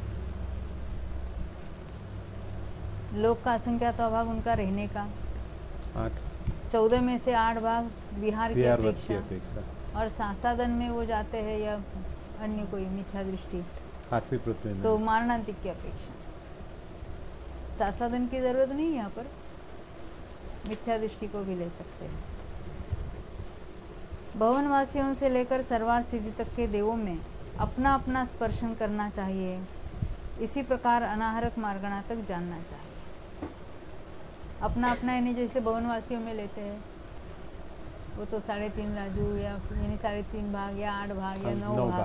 लोक का असंख्यातवा भाग उनका रहने का आठ, चौदह में से आठ भाग बिहार की अपेक्षा, और सासादन में वो जाते हैं या अन्य कोई मिथ्या दृष्टि आठवीं पृथ्वी में, तो मारणांतिक की अपेक्षा सासादन की जरूरत नहीं, यहाँ पर मिथ्या दृष्टि को भी ले सकते हैं। भवनवासियों से लेकर सर्वार्थ सिद्धि तक के देवों में अपना अपना स्पर्शन करना चाहिए। इसी प्रकार अनाहरक मार्गणा तक जानना चाहिए। अपना अपना यानी जैसे भवनवासियों में लेते हैं वो तो साढ़े तीन राजू या यानी साढ़े तीन भाग या आठ भाग या नौ भाग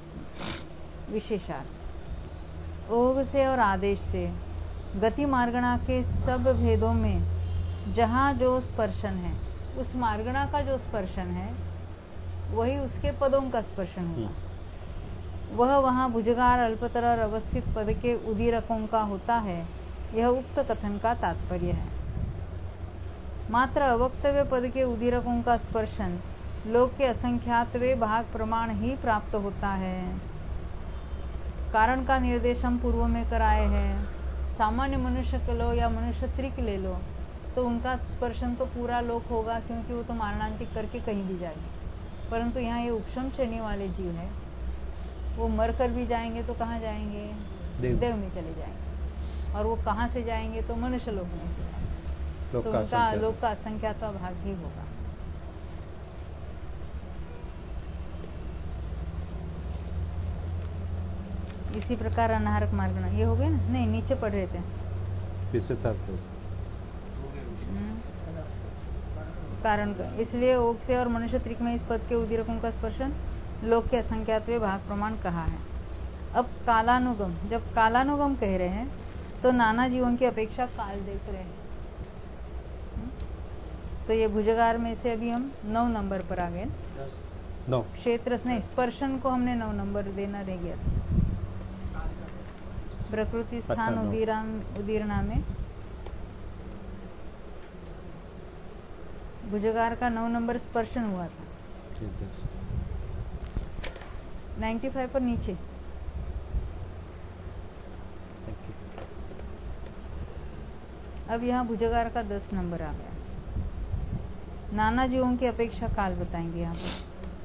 विशेषार्थ। ओघ से और आदेश से गति मार्गणा के सब भेदों में जहाँ जो स्पर्शन है, उस मार्गणा का जो स्पर्शन है वही उसके पदों का स्पर्शन होगा। वह वहाँ भुजगार अल्पतर और अवस्थित पद के उदीरकों का होता है, यह उक्त कथन का तात्पर्य है। मात्र अवक्तव्य पद के उदीरकों का स्पर्शन लोक के असंख्यातवे भाग प्रमाण ही प्राप्त होता है। कारण का निर्देश हम पूर्व में कराए हैं। सामान्य मनुष्य के लो या मनुष्य त्रिक ले लो तो उनका स्पर्शन तो पूरा लोक होगा, क्योंकि वो तो मारणांतिक करके कहीं भी जाएंगे। परंतु यहाँ ये उपशम श्रेणी वाले जीव है, वो मर कर भी जाएंगे तो कहाँ जाएंगे? देव, देव में चले जाएंगे। और वो कहाँ से जाएंगे? तो मनुष्य लोक में से जाएंगे। तो उनका लोक का असंख्यात भाग ही होगा। इसी प्रकार अनाहरक मार्ग ये हो गए ना? नहीं, नीचे पढ़ रहे थे कारण का। इसलिए ओक से और मनुष्य त्रिक में इस पद के उदीरकों का स्पर्शन लोक के असंख्यात भाग प्रमाण कहा है। अब कालानुगम, जब कालानुगम कह रहे हैं तो नाना जीवों की अपेक्षा काल देख रहे हैं। तो ये भुजगार में से अभी हम नौ नंबर पर आ गए। नौ क्षेत्र नहीं, स्पर्शन को हमने नौ नंबर देना रह गया था। प्रकृति स्थान उदीरणा में भुजगार का नौ नंबर स्पर्शन हुआ था। नाइन्टी फाइव पर नीचे। अब यहाँ भुजगार का दस नंबर आ गया। नाना जीवों की अपेक्षा काल बताएंगे यहाँ पर।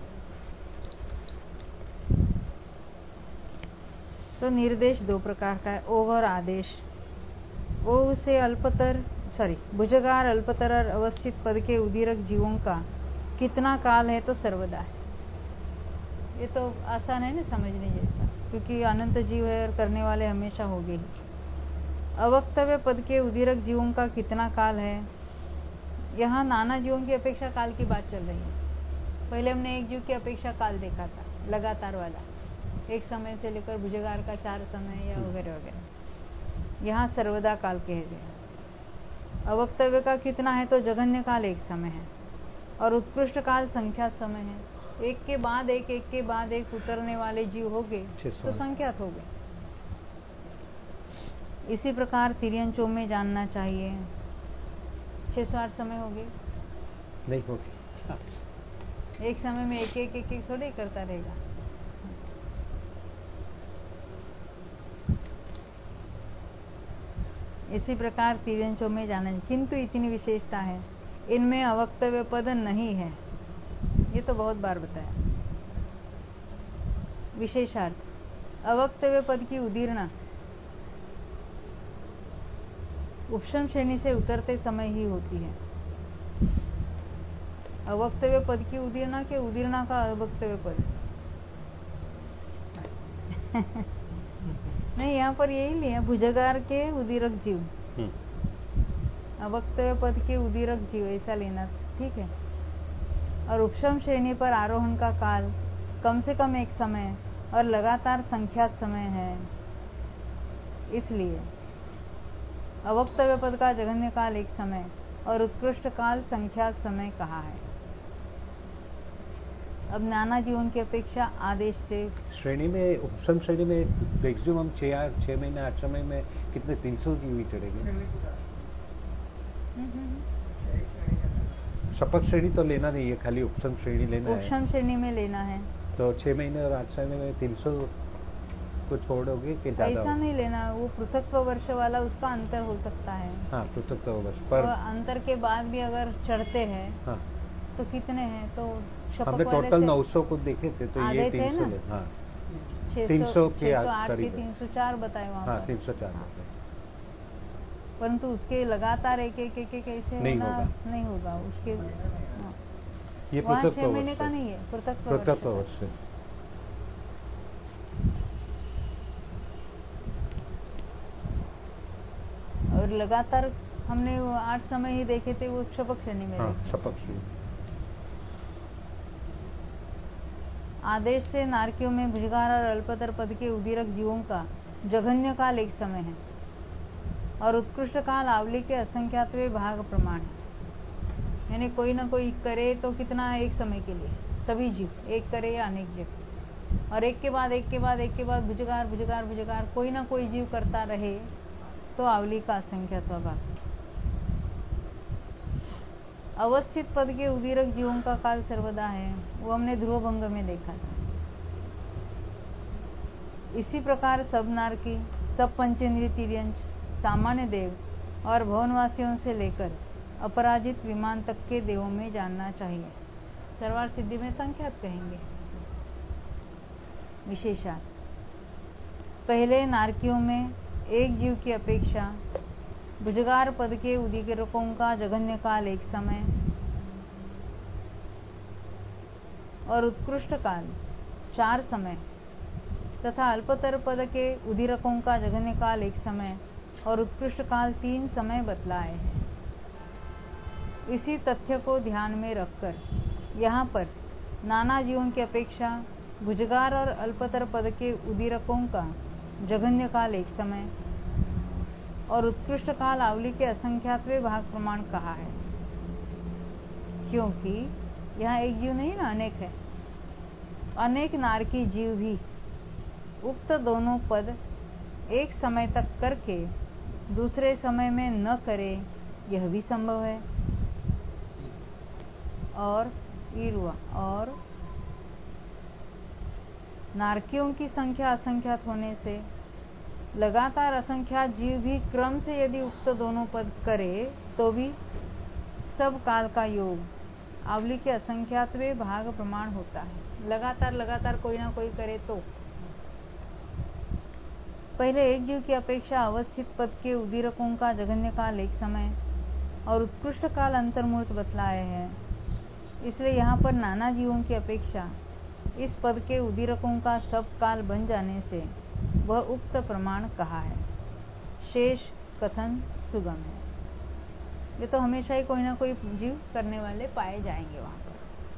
तो निर्देश दो प्रकार का है, ओघ और आदेश। ओघ से अल्पतर सॉरी भुजगार अल्पतर और अवस्थित पद के उदीरक जीवों का कितना काल है तो सर्वदा है। ये तो आसान है ना समझने जैसा, क्योंकि अनंत जीव है और करने वाले हमेशा होंगे ही। अवक्तव्य पद के उदीरक जीवों का कितना काल है, यहाँ नाना जीवों की अपेक्षा काल की बात चल रही है। पहले हमने एक जीव की अपेक्षा काल देखा था, लगातार वाला, एक समय से लेकर भुजगार का चार समय या वगैरह वगैरह। यहाँ सर्वदा काल कह गया। अवक्तव्य का कितना है तो जघन्य काल एक समय है और उत्कृष्ट काल संख्यात समय है। एक के बाद एक एक के बाद एक उतरने वाले जीव हो गए तो संख्यात हो गए। इसी प्रकार तिर्यंचों में जानना चाहिए। छह सौ आठ समय हो गए नहीं होगी। एक समय में एक एक एक एक थोड़े करता रहेगा। इसी प्रकार तिर्यंचों में जाना, किंतु इतनी विशेषता है, इनमें अवक्तव्य पद नहीं है। ये तो बहुत बार बताया। विशेषार्थ अवक्तव्य पद की उदीर्णा उपशम श्रेणी से उतरते समय ही होती है। अवक्तव्य पद की उदीर्णा के उदीर्णा का अवक्तव्य पद नहीं, यहाँ पर यही लिया भुजगार के उदीरक जीव, अवक्तव्य पद के उदीरक जीव ऐसा लेना, ठीक है। और उपशम श्रेणी पर आरोहण का काल कम से कम एक समय और लगातार संख्यात समय है। इसलिए अवक्तव्य पद का जघन्य काल एक समय और उत्कृष्ट काल संख्यात समय कहा है। अब नाना जीवन की अपेक्षा आदेश से श्रेणी में उपशम श्रेणी में मैक्सिमम छह छह महीने आठ समय में कितने तीन सौ की हुई चढ़ेगी। शपथ श्रेणी तो लेना नहीं है, खाली उपशम श्रेणी लेना है। उपशम श्रेणी में लेना है तो छह महीने और आठ समय में तीन सौ को छोड़ोगे कि ज्यादा? ऐसा नहीं लेना, वो पृथकत्व वर्ष वाला उसका अंतर हो सकता है। हाँ, पृथकत्व वर्ष पर अंतर के बाद भी अगर चढ़ते हैं हाँ। तो कितने हैं? तो हमने टोटल नौ सौ को देखे थे, तो ये तीन सौ ले, हाँ तीन सौ के करीब तीन सौ चार बताए वहाँ हाँ तीन सौ चार। परंतु उसके लगातार एक एक एक एक ऐसे नहीं होना होगा, नहीं होगा उसके। ये पृथक छह महीने का नहीं है, पृथक वर्ष। और लगातार हमने वो आठ समय ही देखे थे, वो शपथ श्रेणी में। हाँ, शपथ श्रेणी। आदेश से नारकियों में भुजगार और अल्पतर पद के उदीरक जीवों का जघन्य काल एक समय है और उत्कृष्ट काल आवली के असंख्यातवे भाग प्रमाण है। यानी कोई ना कोई करे तो कितना है एक समय के लिए, सभी जीव, एक करे या अनेक जीव, और एक के बाद एक के बाद एक के बाद भुजगार भुजगार भुजगार कोई ना कोई जीव करता रहे तो आवली का असंख्य स्वभाव। अवस्थित पद के उदीरक जीवों का काल सर्वदा है, वो हमने ध्रुव भंग में देखा था। इसी प्रकार सब नारकी, सब पंचेंद्रिय तिर्यंच, सामान्य देव और भवनवासियों से लेकर अपराजित विमान तक के देवों में जानना चाहिए। सर्वार सिद्धि में संख्यात कहेंगे। विशेषात पहले नारकियों में एक जीव की अपेक्षा भुजगार पद के उदीरकों का जघन्य काल एक समय और उत्कृष्ट काल चार समय तथा अल्पतर पद के उदीरकों का जघन्य काल एक समय और उत्कृष्ट काल तीन समय बतलाए हैं। इसी तथ्य को ध्यान में रखकर यहाँ पर नाना जीवों की अपेक्षा भुजगार और अल्पतर पद के उदीरकों का जघन्य काल एक समय और उत्कृष्ट काल आवली के असंख्यातवें भाग प्रमाण कहा है, क्योंकि यहाँ एक जीव नहीं ना, अनेक है। अनेक नारकी जीव भी उक्त दोनों पद एक समय तक करके दूसरे समय में न करे, यह भी संभव है। और ईरुआ और नारकियों की संख्या असंख्यात होने से लगातार असंख्यात जीव भी क्रम से यदि उक्त दोनों पद करे तो भी सब काल का योग आवली के असंख्यातवें भाग प्रमाण होता है। लगातार लगातार कोई ना कोई करे तो पहले एक जीव की अपेक्षा अवस्थित पद के उदीरकों का जघन्य काल एक समय और उत्कृष्ट काल अंतर्मूर्त बतलाए हैं। इसलिए यहाँ पर नाना जीवों की अपेक्षा इस पद के उदीरकों का सब काल बन जाने से वह उक्त प्रमाण कहा है। शेष कथन सुगम है। ये तो हमेशा ही कोई ना कोई जीव करने वाले पाए जाएंगे वहां पर।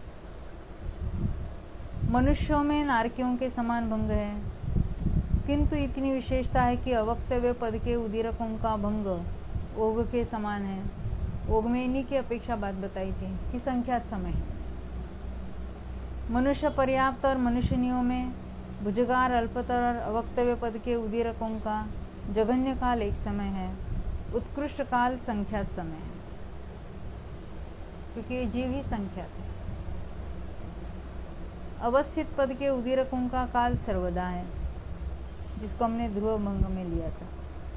मनुष्यों में नारकियों के समान भंग है, किंतु इतनी विशेषता है कि अवक्तव्य पद के उदीरकों का भंग ओग के समान है। ओग में इन्हीं की अपेक्षा बात बताई थी कि संख्यात समय है। मनुष्य पर्याप्त और मनुष्यनियों में भुजगार अल्पतर और अवक्तव्य पद के उदीरकों का जघन्य काल एक समय है, उत्कृष्ट काल संख्यात समय है, क्योंकि ये जीव ही संख्यात है। अवस्थित पद के उदीरकों का काल सर्वदा है, जिसको हमने ध्रुव भंग में लिया था।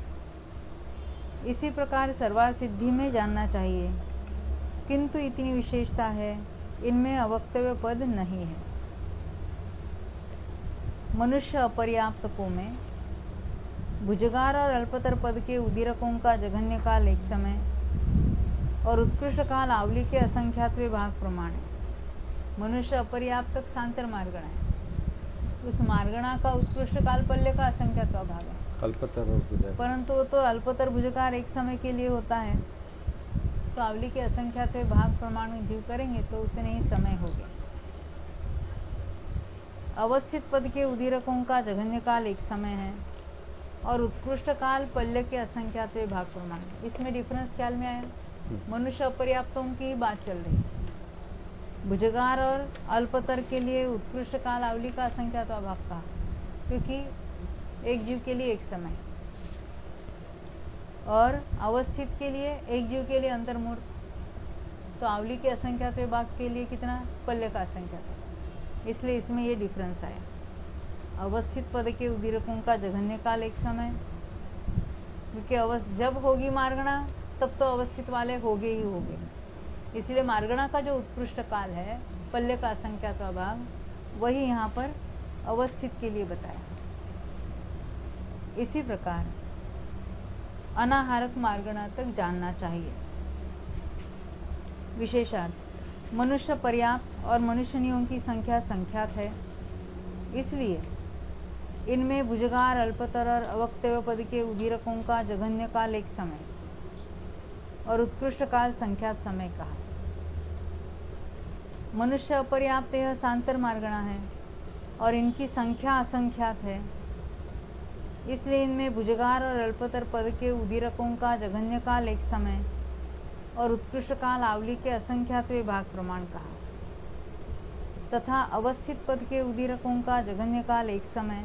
इसी प्रकार सर्वार सिद्धि में जानना चाहिए, किंतु इतनी विशेषता है, इनमें अवक्तव्य पद नहीं है। मनुष्य अपर्याप्तकों में भुजगार और अल्पतर पद के उदीरकों का जघन्य काल एक समय और उत्कृष्ट काल आवली के असंख्यातवें भाग प्रमाण है। मनुष्य अपर्याप्तक सांतर मार्गणा है, उस मार्गणा का उत्कृष्ट काल पल्ले का असंख्यातवा भाग है, अल्पतर और भुजगार, परंतु वो तो अल्पतर भुजगार एक समय के लिए होता है। तो आवली के असंख्यातवें भाग प्रमाण में जीव करेंगे तो उतने ही समय हो गया। अवस्थित पद के उदीरकों का जघन्य काल एक समय है और उत्कृष्ट काल पल्ले के असंख्यातवें भाग प्रमाण। इसमें डिफरेंस ख्याल में आया? मनुष्य अपर्याप्तों की बात चल रही है। भुजगार और अल्पतर के लिए उत्कृष्ट काल आवली का असंख्यातवा भाग का, क्योंकि एक जीव के लिए एक समय, और अवस्थित के लिए एक जीव के लिए अंतर्मूर्त, तो आवली के असंख्यातवें भाग के लिए कितना? पल्ले का असंख्यातवा। इसलिए इसमें ये डिफरेंस आया। अवस्थित पद के उदीरकों का जघन्य काल एक समय, क्योंकि जब होगी मार्गणा तब तो अवस्थित वाले होगे ही होगे। इसलिए मार्गणा का जो उत्कृष्ट काल है पल्ले का असंख्यातवा भाग, वही यहाँ पर अवस्थित के लिए बताया। इसी प्रकार अनाहारक मार्गणा तक जानना चाहिए। विशेषार्थ मनुष्य पर्याप्त और मनुष्यनियों की संख्या संख्यात है, इसलिए इनमें भुजगार अल्पतर और अवक्तव्य पद के उदीरकों का जघन्य काल एक समय और उत्कृष्ट काल संख्यात समय कहा। मनुष्य अपर्याप्त यह सांतर मार्गणा है और इनकी संख्या असंख्यात है, इसलिए इनमें भुजगार और अल्पतर पद के उदीरकों का जघन्य काल एक समय और उत्कृष्ट काल आवली के असंख्यातवें भाग प्रमाण कहा। तथा अवस्थित पद के उदीरकों का जघन्य काल एक समय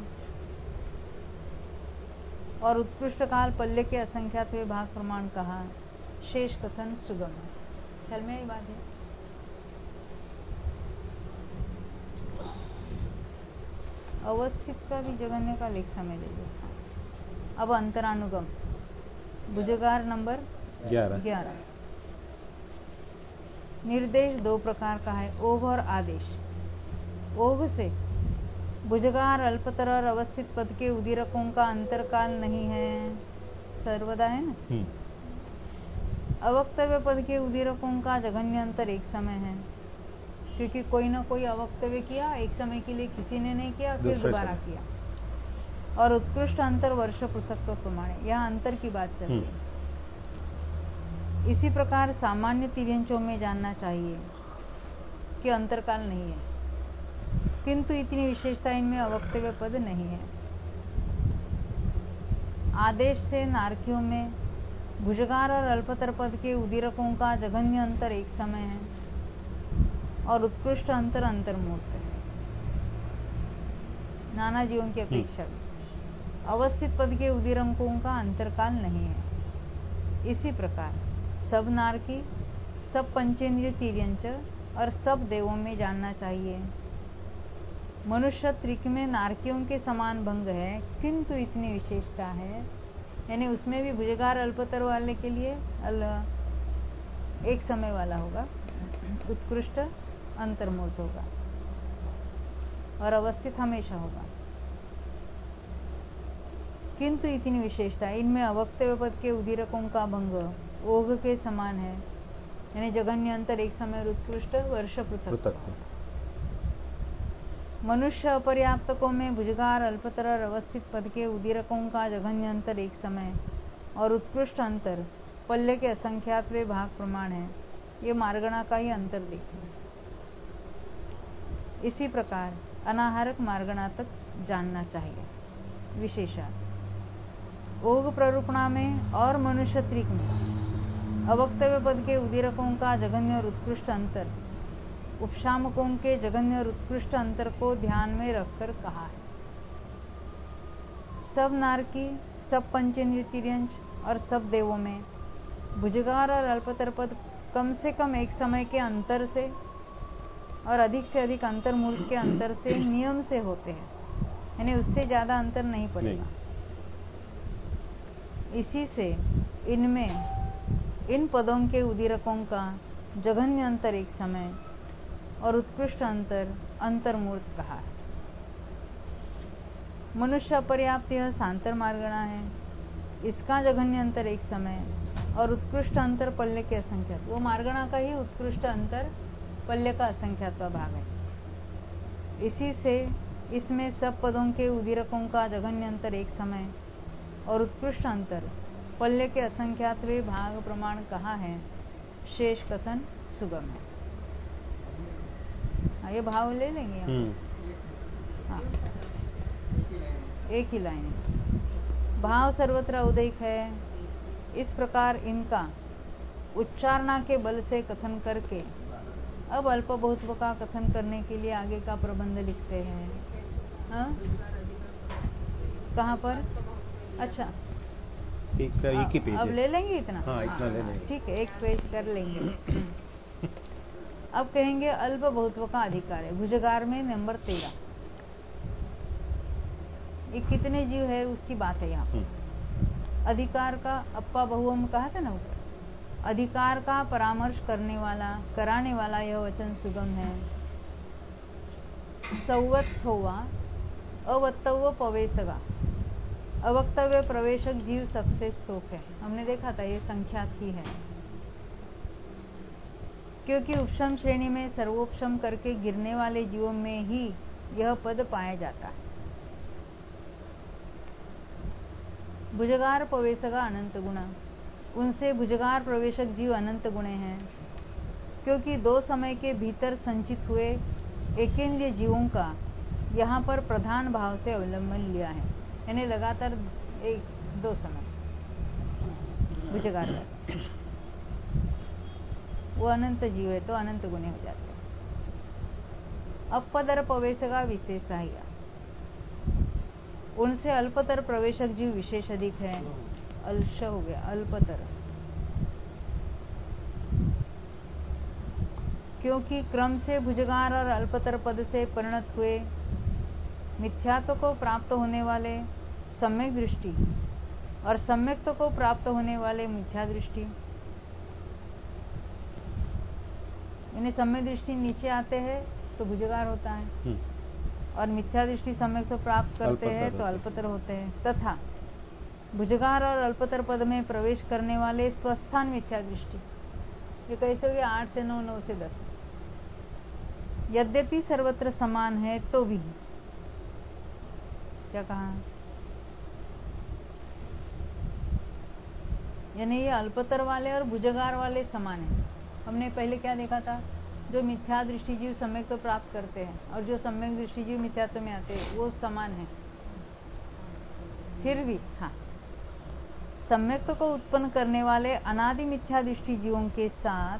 और उत्कृष्ट काल पल्ले के असंख्यात वे भाग प्रमाण कहा, शेष कथन सुगम है। ख्याल में ये बात है। अवस्थित का भी जघन्य काल एक समय ले लो। अब अंतरानुगम भुजगार नंबर ग्यारह ग्यारह। निर्देश दो प्रकार का है, ओघ और आदेश। ओघ से भुजगार अल्पतर और अवस्थित पद के उदीरकों का अंतरकाल नहीं है, सर्वदा है ना। अवक्तव्य पद के उदीरकों का जघन्य अंतर एक समय है, क्योंकि कोई ना कोई अवक्तव्य किया एक समय के लिए, किसी ने नहीं किया फिर दोबारा किया। और उत्कृष्ट अंतर वर्ष पृथक प्रमाण, यहाँ अंतर की बात चल रही है। इसी प्रकार सामान्य तिर्यंचों में जानना चाहिए कि अंतरकाल नहीं है, किंतु इतनी विशेषता इनमें अवक्तव्य पद नहीं है। आदेश से नारकियों में भुजगार और अल्पतर पद के उदीरकों का जघन्य अंतर एक समय है और उत्कृष्ट अंतर अंतर्मूर्त है। नाना जीवों की अपेक्षा अवस्थित पद के उदीरकों का अंतरकाल नहीं है। इसी प्रकार सब नारकी, सब पंचेंद्रिय तिर्यंच और सब देवों में जानना चाहिए। मनुष्य त्रिक में नारकियों के समान भंग है, किंतु इतनी विशेषता है, यानी उसमें भी भुजगार अल्पतर वाले के लिए अल, एक समय वाला होगा, उत्कृष्ट अंतर्मूर्त होगा और अवस्थित हमेशा होगा। किंतु इतनी विशेषता इनमें अवक्तव्य पद के उदीरकों का भंग ओघ के समान है, यानी जघन्य अंतर एक समय और उत्कृष्ट वर्ष पृथक। मनुष्य अपर्याप्तकों में भुजगार अल्पतर और अवस्थित पद के उदीरकों का जघन्य अंतर एक समय और उत्कृष्ट अंतर पल्ले के असंख्यात वे भाग प्रमाण है। ये मार्गणा का ही अंतर देखिए। इसी प्रकार अनाहारक मार्गणा तक जानना चाहिए। विशेषार्थ ओघ प्ररूपणा में और मनुष्य त्रिक में अवक्तव्य पद के उदीरकों का जघन्य और उत्कृष्ट अंतर उपशामकों के जघन्य और उत्कृष्ट अंतर को ध्यान में रखकर कहा है। सब नारकी, सब पंचेंद्रिय तिर्यंच और सब देवों में भुजगार और अल्पतर पद कम से कम एक समय के अंतर से और अधिक से अधिक अंतर्मूर्त के अंतर से नियम से होते हैं, यानी उससे ज्यादा अंतर नहीं पड़ेगा। इसी से इनमें इन पदों के उदीरकों का जघन्य अंतर एक समय और उत्कृष्ट अंतर अंतर्मूर्त कहा है। मनुष्य अपर्याप्त यह सांतर मार्गणा है, इसका जघन्य अंतर एक समय और उत्कृष्ट अंतर पल्ले के असंख्यात, वो मार्गणा का ही उत्कृष्ट अंतर पल्ले का असंख्यात भाग है। इसी से इसमें सब पदों के उदीरकों का जघन्य अंतर एक समय और उत्कृष्ट अंतर पल्ले के असंख्यात वे भाग प्रमाण कहा है। शेष कथन सुगम है। हाँ, ये भाव ले लेंगे हम। हाँ, एक ही लाइन है। भाव सर्वत्र उदैक है, इस प्रकार इनका उच्चारणा के बल से कथन करके अब अल्प बहुत्व का कथन करने के लिए आगे का प्रबंध लिखते हैं। हाँ? कहाँ पर? अच्छा, एक, एक ही पेज अब है। ले लेंगे इतना? हाँ, इतना ले लेंगे। ठीक है, एक पेज कर लेंगे। अब कहेंगे अल्प बहुत्व का अधिकार है भुजगार में नंबर तेरह। ये कितने जीव है उसकी बात है यहाँ। अधिकार का अप्पा बहुवम कहा था ना ऊपर, अधिकार का परामर्श करने वाला कराने वाला यह वचन सुगम है। सौवत होवा अवत्तव्य पवेशगा, अवक्तव्य प्रवेशक जीव सबसे स्तोक है। हमने देखा था ये संख्यात ही है, क्योंकि उपशम श्रेणी में सर्वोपशम करके गिरने वाले जीवों में ही यह पद पाया जाता है। भुजगार पवेशगा अनंत गुणा, उनसे भुजगार प्रवेशक जीव अनंत गुणे हैं, क्योंकि दो समय के भीतर संचित हुए एकेंद्रिय जीवों का यहाँ पर प्रधान भाव से अवलंबन लिया है, यानी लगातार एक दो समय भुजगार का वो अनंत जीव है तो अनंत गुणे हो जाते हैं। अपदर प्रवेशका विशेषाह्य, उनसे अल्पतर प्रवेशक जीव विशेष अधिक है। अल्श हो गया, अल्पतर, क्योंकि क्रम से भुजगार और अल्पतर पद से परिणत हुए मिथ्यात्व को प्राप्त होने वाले सम्यक दृष्टि और सम्यक्त्व को प्राप्त होने वाले मिथ्या दृष्टि, यानी सम्यक दृष्टि नीचे आते हैं तो भुजगार होता है और मिथ्या दृष्टि सम्यक्त्व प्राप्त करते हैं तो अल्पतर होते हैं, तथा भुजगार और अल्पतर पद में प्रवेश करने वाले स्वस्थान मिथ्या दृष्टि। ये कैसे हो गया? आठ से नौ, नौ से दस। यद्यपि सर्वत्र समान है तो भी, क्या कहा? यानी ये अल्पतर वाले और भुजगार वाले समान है। हमने पहले क्या देखा था? जो मिथ्या दृष्टि जीव सम्यक तो प्राप्त करते हैं और जो सम्यक दृष्टि जीव मिथ्यात्व में आते हैं वो समान है। फिर भी हाँ, सम्यक्त्व को उत्पन्न करने वाले अनादि मिथ्या दृष्टि जीवों के साथ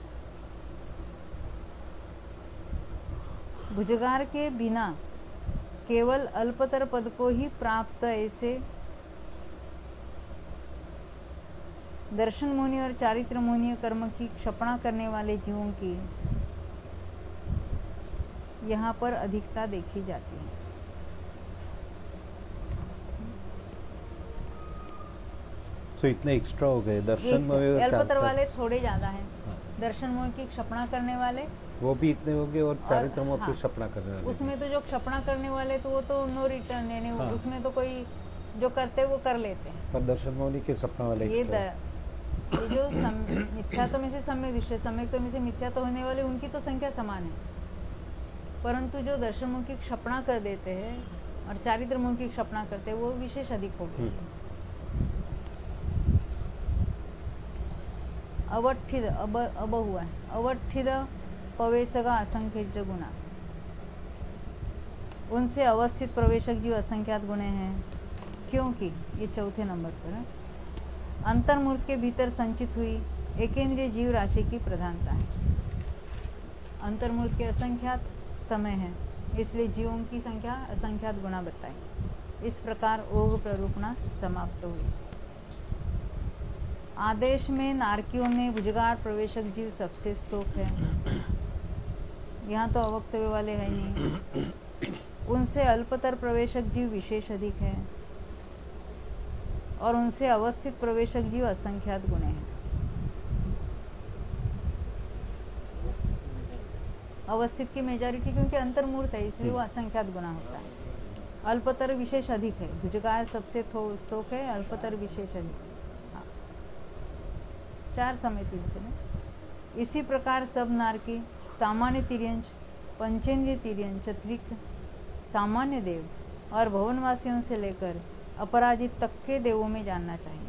भुजगार के बिना केवल अल्पतर पद को ही प्राप्त ऐसे दर्शन मोहनी और चारित्र मोहनीय कर्म की क्षपणा करने वाले जीवों की यहाँ पर अधिकता देखी जाती है। तो इतने एक्स्ट्रा हो गए दर्शन मोह। अल्पतर वाले थोड़े ज्यादा हैं। हाँ। दर्शन मोह की क्षपणा करने वाले वो भी इतने हो गए और चारित्र मोह की क्षपणा करने वाले, उसमें तो जो क्षपणा करने वाले तो वो तो नो रिटर्न, यानी हाँ। उसमें तो कोई जो करते वो कर लेते हैं, पर दर्शन मोहनी के क्षपणा वाले ये ये जो मिथ्यात्व में से सम्यक दृष्टि, सम्यक्त्व में से मिथ्यात्व होने वाले उनकी तो संख्या समान है, परंतु जो दर्शन मोह की क्षपणा कर देते हैं और चारित्र मोह की क्षपणा करते हैं वो विशेष अधिक हो गए। अवठिद अब अब हुआ है, अवठिद प्रवेशका असंख्य गुणा, उनसे अवस्थित प्रवेशक जीव असंख्यात गुणे हैं, क्योंकि ये चौथे नंबर पर है, अंतर्मूर्त के भीतर संचित हुई एकेंद्रीय जीव राशि की प्रधानता है। अंतर्मूर्त के असंख्यात समय है, इसलिए जीवों की संख्या असंख्यात गुणा बताई। इस प्रकार ओग प्ररूपणा समाप्त हुई। आदेश में नारकियों में भुजगार प्रवेशक जीव सबसे स्तोक है, यहाँ तो अवक्तव्य वाले है नहीं। उनसे अल्पतर प्रवेशक जीव विशेष अधिक है और उनसे अवस्थित प्रवेशक जीव असंख्यात गुणे हैं। अवस्थित की मेजॉरिटी क्योंकि अंतर्मूर्त है इसलिए वो असंख्यात गुना होता है। अल्पतर विशेष अधिक है, भुजगार सबसे स्तोक है, अल्पतर विशेष अधिक। हाँ, चार समय तीन। इसी प्रकार सब नारकी सामान्य तिर्यंच, पंचेंद्रिय तिर्यंच, त्रिक, सामान्य देव और भवनवासियों से लेकर अपराजित तक के देवों में जानना चाहिए।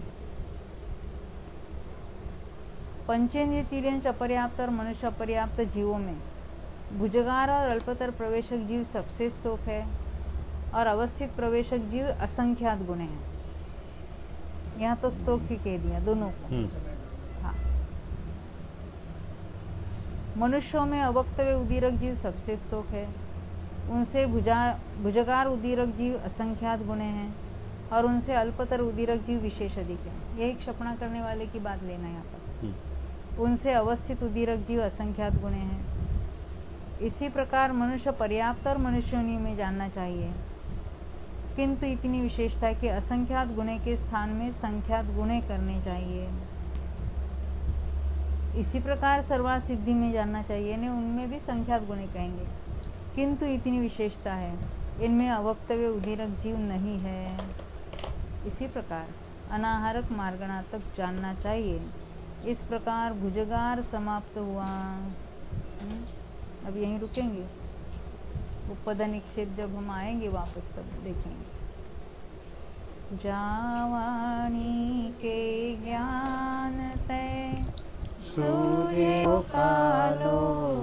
पंचेंद्रिय तिर्यंच अपर्याप्त और मनुष्य अपर्याप्त जीवों में भुजगार और अल्पतर प्रवेशक जीव सबसे स्तोक है और अवस्थित प्रवेशक जीव असंख्यात गुणे हैं। यहाँ तो स्तोक ही कह दिया दोनों को। हाँ, मनुष्यों में अवक्तव्य उदीरक जीव सबसे स्तोक है, उनसे भुजा भुजगार उदीरक जीव असंख्यात गुणे हैं और उनसे अल्पतर उदीरक जीव विशेष अधिक है। यही क्षपणा करने वाले की बात लेना यहाँ पर। उनसे अवस्थित उदीरक जीव असंख्यात गुणे हैं। इसी प्रकार मनुष्य पर्याप्त और मनुष्योनि में जानना चाहिए, किंतु इतनी विशेषता है कि असंख्यात गुणे के स्थान में संख्यात गुणे करने चाहिए। इसी प्रकार सर्वा सिद्धि में जानना चाहिए, ने उनमें भी संख्यात गुणे कहेंगे, किंतु इतनी विशेषता है इनमें अवक्तव्य उदीरक जीव नहीं है। इसी प्रकार अनाहारक मार्गणा तक जानना चाहिए। इस प्रकार भुजगार समाप्त हुआ। अब यहीं रुकेंगे, उपपद निक्षेप जब हम आएंगे वापस तब देखेंगे। जावानी के ज्ञान तय सूर्य कालो,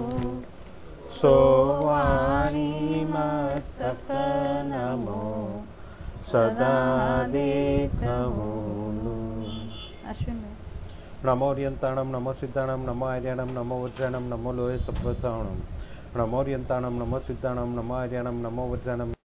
सोवानी मस्तक नमो सदा देखूं। अश्विन में नमो ओरियंताणम, नमो सिद्धाणम, नमो आर्याणम, नमो वज्राणम, नमो लोहे सप्तसावणम, नमोर्यंताणम, नमो सिद्धाणम, नमो आर्याणम, नमो वज्राणम।